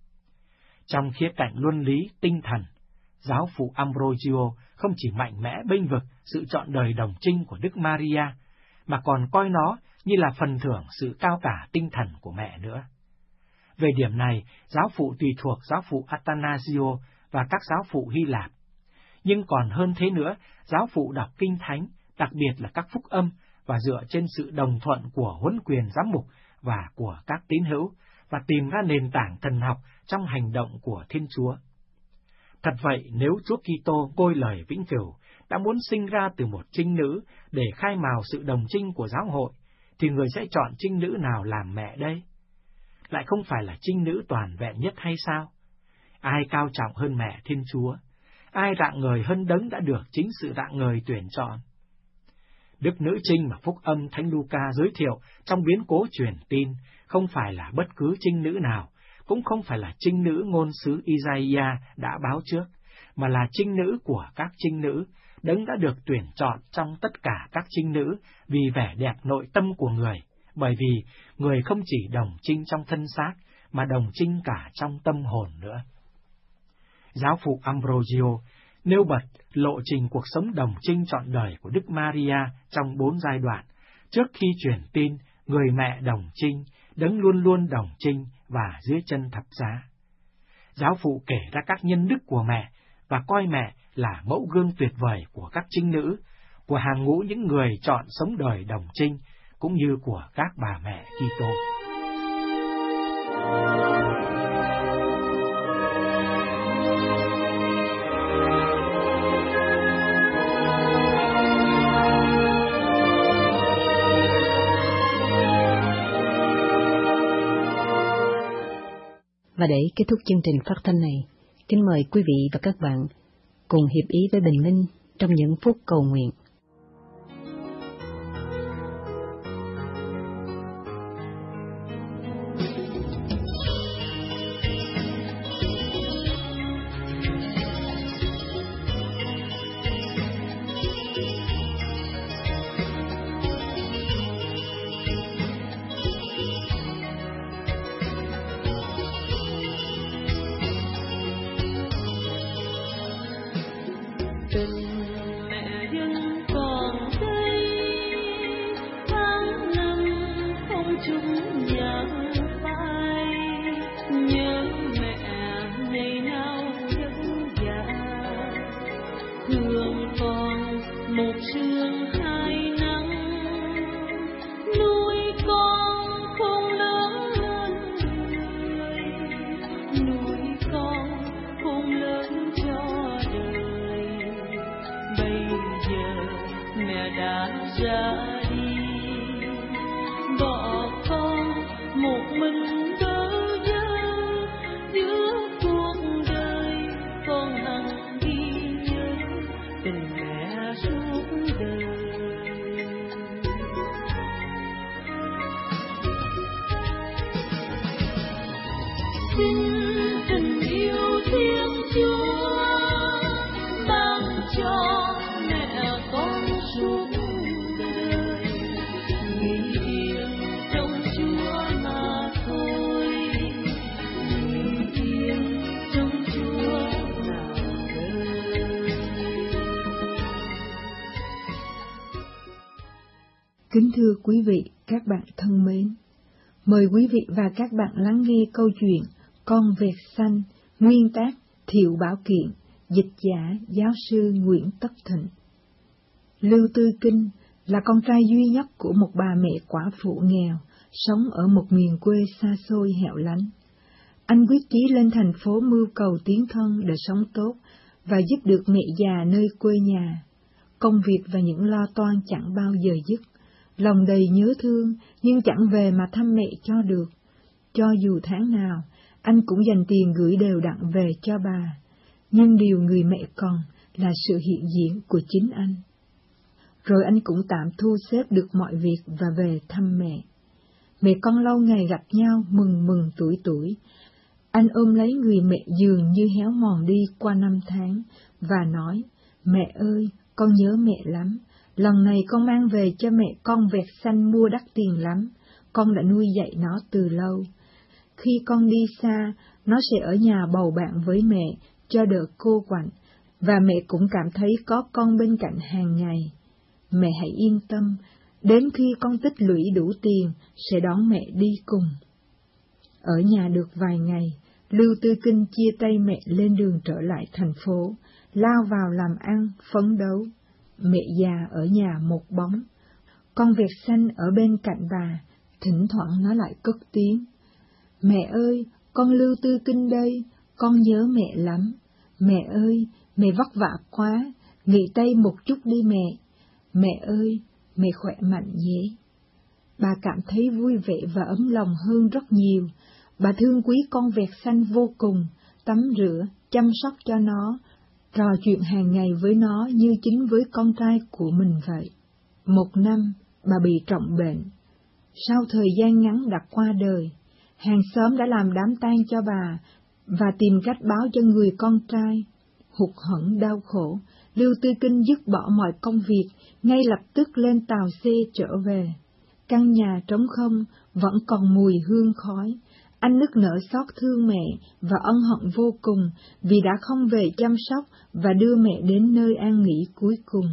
Trong khía cạnh luân lý tinh thần, giáo phụ Ambrogio không chỉ mạnh mẽ bênh vực sự chọn đời đồng trinh của Đức Maria, mà còn coi nó như là phần thưởng sự cao cả tinh thần của mẹ nữa. Về điểm này, giáo phụ tùy thuộc giáo phụ Athanasio và các giáo phụ Hy Lạp. Nhưng còn hơn thế nữa, giáo phụ đọc Kinh Thánh, đặc biệt là các phúc âm, và dựa trên sự đồng thuận của huấn quyền giám mục và của các tín hữu, và tìm ra nền tảng thần học trong hành động của Thiên Chúa. Thật vậy, nếu Chúa Kitô ngôi lời vĩnh cửu đã muốn sinh ra từ một trinh nữ để khai mào sự đồng trinh của giáo hội, thì người sẽ chọn trinh nữ nào làm mẹ đây? Lại không phải là trinh nữ toàn vẹn nhất hay sao? Ai cao trọng hơn mẹ Thiên Chúa? Ai rạng ngời hơn đấng đã được chính sự rạng ngời tuyển chọn? Đức nữ trinh mà phúc âm Thánh Luca giới thiệu trong biến cố truyền tin không phải là bất cứ trinh nữ nào, cũng không phải là trinh nữ ngôn sứ Isaiah đã báo trước, mà là trinh nữ của các trinh nữ, đấng đã được tuyển chọn trong tất cả các trinh nữ vì vẻ đẹp nội tâm của người, bởi vì người không chỉ đồng trinh trong thân xác, mà đồng trinh cả trong tâm hồn nữa. Giáo phụ Ambrosio nêu bật lộ trình cuộc sống đồng trinh trọn đời của Đức Maria trong bốn giai đoạn. Trước khi truyền tin, người mẹ đồng trinh, đấng luôn luôn đồng trinh và dưới chân thập giá. Giáo phụ kể ra các nhân đức của mẹ và coi mẹ là mẫu gương tuyệt vời của các trinh nữ, của hàng ngũ những người chọn sống đời đồng trinh, cũng như của các bà mẹ Kitô. Và để kết thúc chương trình phát thanh này, kính mời quý vị và các bạn cùng hiệp ý với Bình Minh trong những phút cầu nguyện. Kính thưa quý vị, các bạn thân mến, mời quý vị và các bạn lắng nghe câu chuyện Con vẹt xanh, nguyên tác Thiệu Bảo Kiện, dịch giả giáo sư Nguyễn Tất Thịnh. Lưu Tư Kinh là con trai duy nhất của một bà mẹ quả phụ nghèo, sống ở một miền quê xa xôi hẻo lánh. Anh quyết chí lên thành phố mưu cầu tiến thân để sống tốt và giúp được mẹ già nơi quê nhà. Công việc và những lo toan chẳng bao giờ dứt. Lòng đầy nhớ thương, nhưng chẳng về mà thăm mẹ cho được. Cho dù tháng nào, anh cũng dành tiền gửi đều đặn về cho bà. Nhưng điều người mẹ cần là sự hiện diện của chính anh. Rồi anh cũng tạm thu xếp được mọi việc và về thăm mẹ. Mẹ con lâu ngày gặp nhau mừng mừng tuổi tuổi. Anh ôm lấy người mẹ dường như héo mòn đi qua năm tháng, và nói, mẹ ơi, con nhớ mẹ lắm. Lần này con mang về cho mẹ con vẹt xanh mua đắt tiền lắm, con đã nuôi dạy nó từ lâu. Khi con đi xa, nó sẽ ở nhà bầu bạn với mẹ, cho đỡ cô quạnh, và mẹ cũng cảm thấy có con bên cạnh hàng ngày. Mẹ hãy yên tâm, đến khi con tích lũy đủ tiền, sẽ đón mẹ đi cùng. Ở nhà được vài ngày, Lưu Tư Kinh chia tay mẹ lên đường trở lại thành phố, lao vào làm ăn, phấn đấu. Mẹ già ở nhà một bóng. Con vẹt xanh ở bên cạnh bà, thỉnh thoảng nó lại cất tiếng. Mẹ ơi, con Lưu Tư Kinh đây, con nhớ mẹ lắm. Mẹ ơi, mẹ vất vả quá, nghỉ tay một chút đi mẹ. Mẹ ơi, mẹ khỏe mạnh nhé. Bà cảm thấy vui vẻ và ấm lòng hơn rất nhiều. Bà thương quý con vẹt xanh vô cùng, tắm rửa, chăm sóc cho nó, trò chuyện hàng ngày với nó như chính với con trai của mình vậy. Một năm, bà bị trọng bệnh. Sau thời gian ngắn đã qua đời, hàng xóm đã làm đám tang cho bà và tìm cách báo cho người con trai. Hụt hẫng đau khổ, Lưu Tư Kinh dứt bỏ mọi công việc, ngay lập tức lên tàu xe trở về. Căn nhà trống không, vẫn còn mùi hương khói. Anh nức nở xót thương mẹ và ân hận vô cùng vì đã không về chăm sóc và đưa mẹ đến nơi an nghỉ cuối cùng.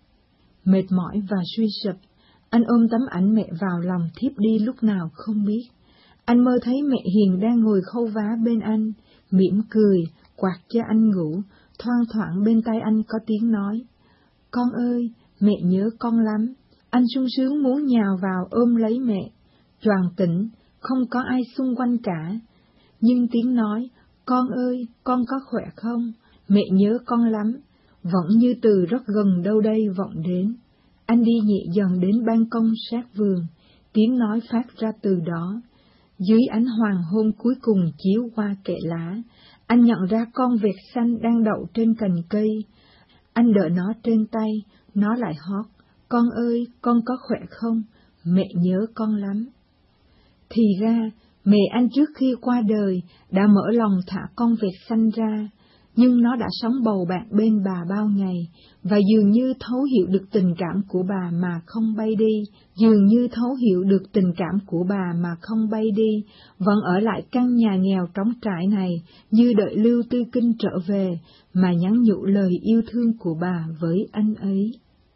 Mệt mỏi và suy sụp, anh ôm tấm ảnh mẹ vào lòng thiếp đi lúc nào không biết. Anh mơ thấy mẹ hiền đang ngồi khâu vá bên anh, mỉm cười, quạt cho anh ngủ, thoang thoảng bên tai anh có tiếng nói. Con ơi, mẹ nhớ con lắm. Anh sung sướng muốn nhào vào ôm lấy mẹ. Choàng tỉnh, không có ai xung quanh cả. Nhưng tiếng nói, con ơi, con có khỏe không? Mẹ nhớ con lắm, vẫn như từ rất gần đâu đây vọng đến. Anh đi nhẹ dần đến ban công sát vườn, tiếng nói phát ra từ đó. Dưới ánh hoàng hôn cuối cùng chiếu qua kẽ lá, anh nhận ra con vẹt xanh đang đậu trên cành cây. Anh đỡ nó trên tay, nó lại hót. Con ơi, con có khỏe không? Mẹ nhớ con lắm. Thì ra, mẹ anh trước khi qua đời đã mở lòng thả con vẹt xanh ra, nhưng nó đã sống bầu bạn bên bà bao ngày, và dường như thấu hiểu được tình cảm của bà mà không bay đi, dường như thấu hiểu được tình cảm của bà mà không bay đi, vẫn ở lại căn nhà nghèo trống trải này, như đợi Lưu Tư Kinh trở về, mà nhắn nhủ lời yêu thương của bà với anh ấy.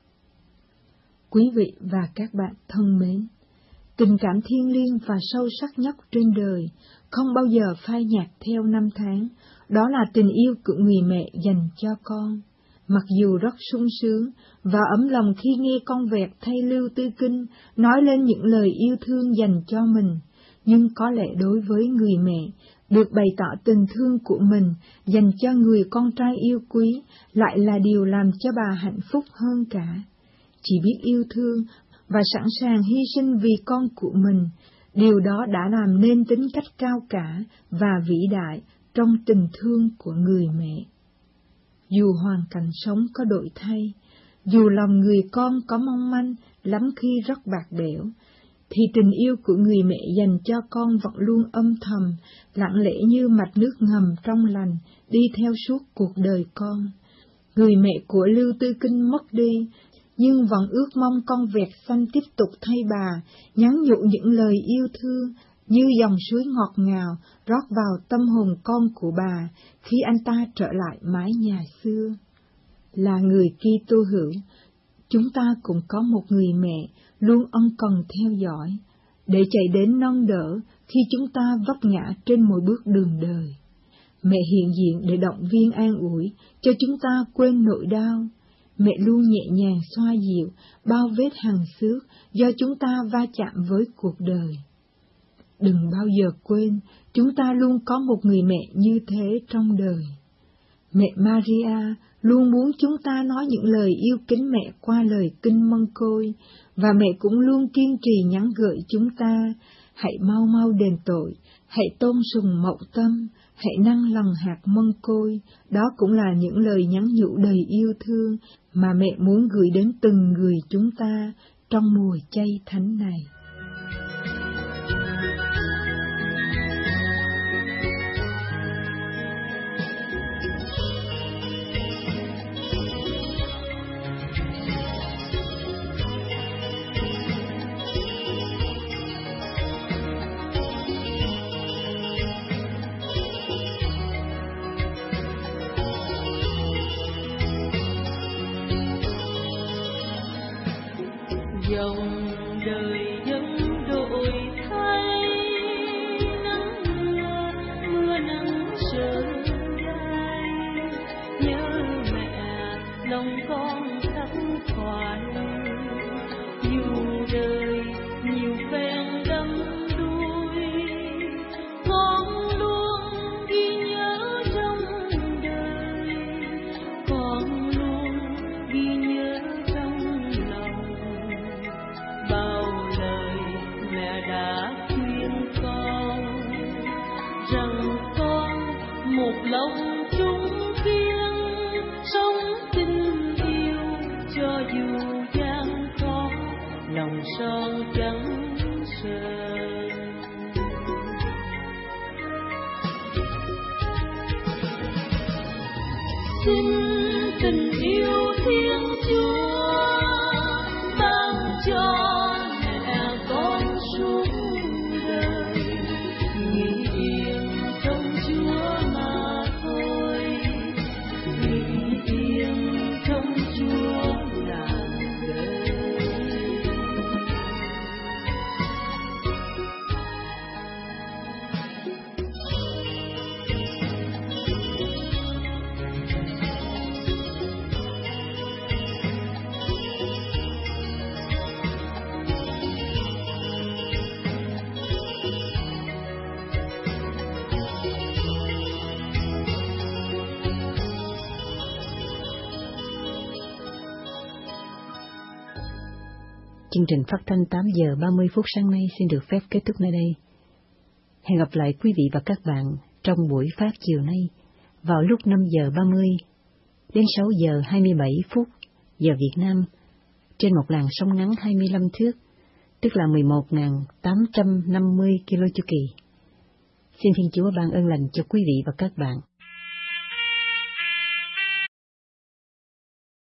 Quý vị và các bạn thân mến, tình cảm thiêng liêng và sâu sắc nhất trên đời không bao giờ phai nhạt theo năm tháng, đó là tình yêu của người mẹ dành cho con. Mặc dù rất sung sướng và ấm lòng khi nghe con vẹt thay Lưu Tư Kinh nói lên những lời yêu thương dành cho mình, nhưng có lẽ đối với người mẹ, được bày tỏ tình thương của mình dành cho người con trai yêu quý lại là điều làm cho bà hạnh phúc hơn cả. Chỉ biết yêu thương và sẵn sàng hy sinh vì con của mình, điều đó đã làm nên tính cách cao cả và vĩ đại trong tình thương của người mẹ. Dù hoàn cảnh sống có đổi thay, dù lòng người con có mong manh, lắm khi rất bạc bẽo, thì tình yêu của người mẹ dành cho con vẫn luôn âm thầm, lặng lẽ như mạch nước ngầm trong lành, đi theo suốt cuộc đời con. Người mẹ của Lưu Tư Kinh mất đi, nhưng vẫn ước mong con vẹt xanh tiếp tục thay bà, nhắn nhủ những lời yêu thương, như dòng suối ngọt ngào rót vào tâm hồn con của bà khi anh ta trở lại mái nhà xưa. Là người Kitô hữu, chúng ta cũng có một người mẹ luôn ân cần theo dõi, để chạy đến nâng đỡ khi chúng ta vấp ngã trên mỗi bước đường đời. Mẹ hiện diện để động viên an ủi cho chúng ta quên nỗi đau. Mẹ luôn nhẹ nhàng xoa dịu bao vết hằn xước do chúng ta va chạm với cuộc đời. Đừng bao giờ quên, chúng ta luôn có một người mẹ như thế trong đời. Mẹ Maria luôn muốn chúng ta nói những lời yêu kính mẹ qua lời kinh Mân Côi, và mẹ cũng luôn kiên trì nhắn gửi chúng ta, hãy mau mau đền tội, hãy tôn sùng mậu tâm, hãy nâng lần hạt Mân Côi. Đó cũng là những lời nhắn nhủ đầy yêu thương mà mẹ muốn gửi đến từng người chúng ta trong mùa chay thánh này. Dòng đời vẫn đổi thay, nắng lòng con khắc khoải. Dù đời nhiều phen đắm đuối, con luôn ghi nhớ trong đời, con luôn ghi nhớ trong lòng. Bao lời mẹ đã khuyên con rằng con một lòng chung kiên, sống tình yêu cho dù gian khó, lòng son trắng sờn. Xin tình yêu Thiên Chúa ban cho mẹ con suốt đời, nghỉ yên trong Chúa mà thôi, nghỉ yên trong Chúa là đời. Chương trình phát thanh tám giờ ba mươi phút sáng nay xin được phép kết thúc nơi đây. Hẹn gặp lại quý vị và các bạn trong buổi phát chiều nay vào lúc năm giờ ba mươi đến sáu giờ hai mươi bảy phút giờ Việt Nam trên một làn sóng ngắn hai mươi lăm thước, tức là mười một nghìn tám trăm năm mươi ki lô chu kỳ. Xin Thiên Chúa ban ơn lành cho quý vị và các bạn.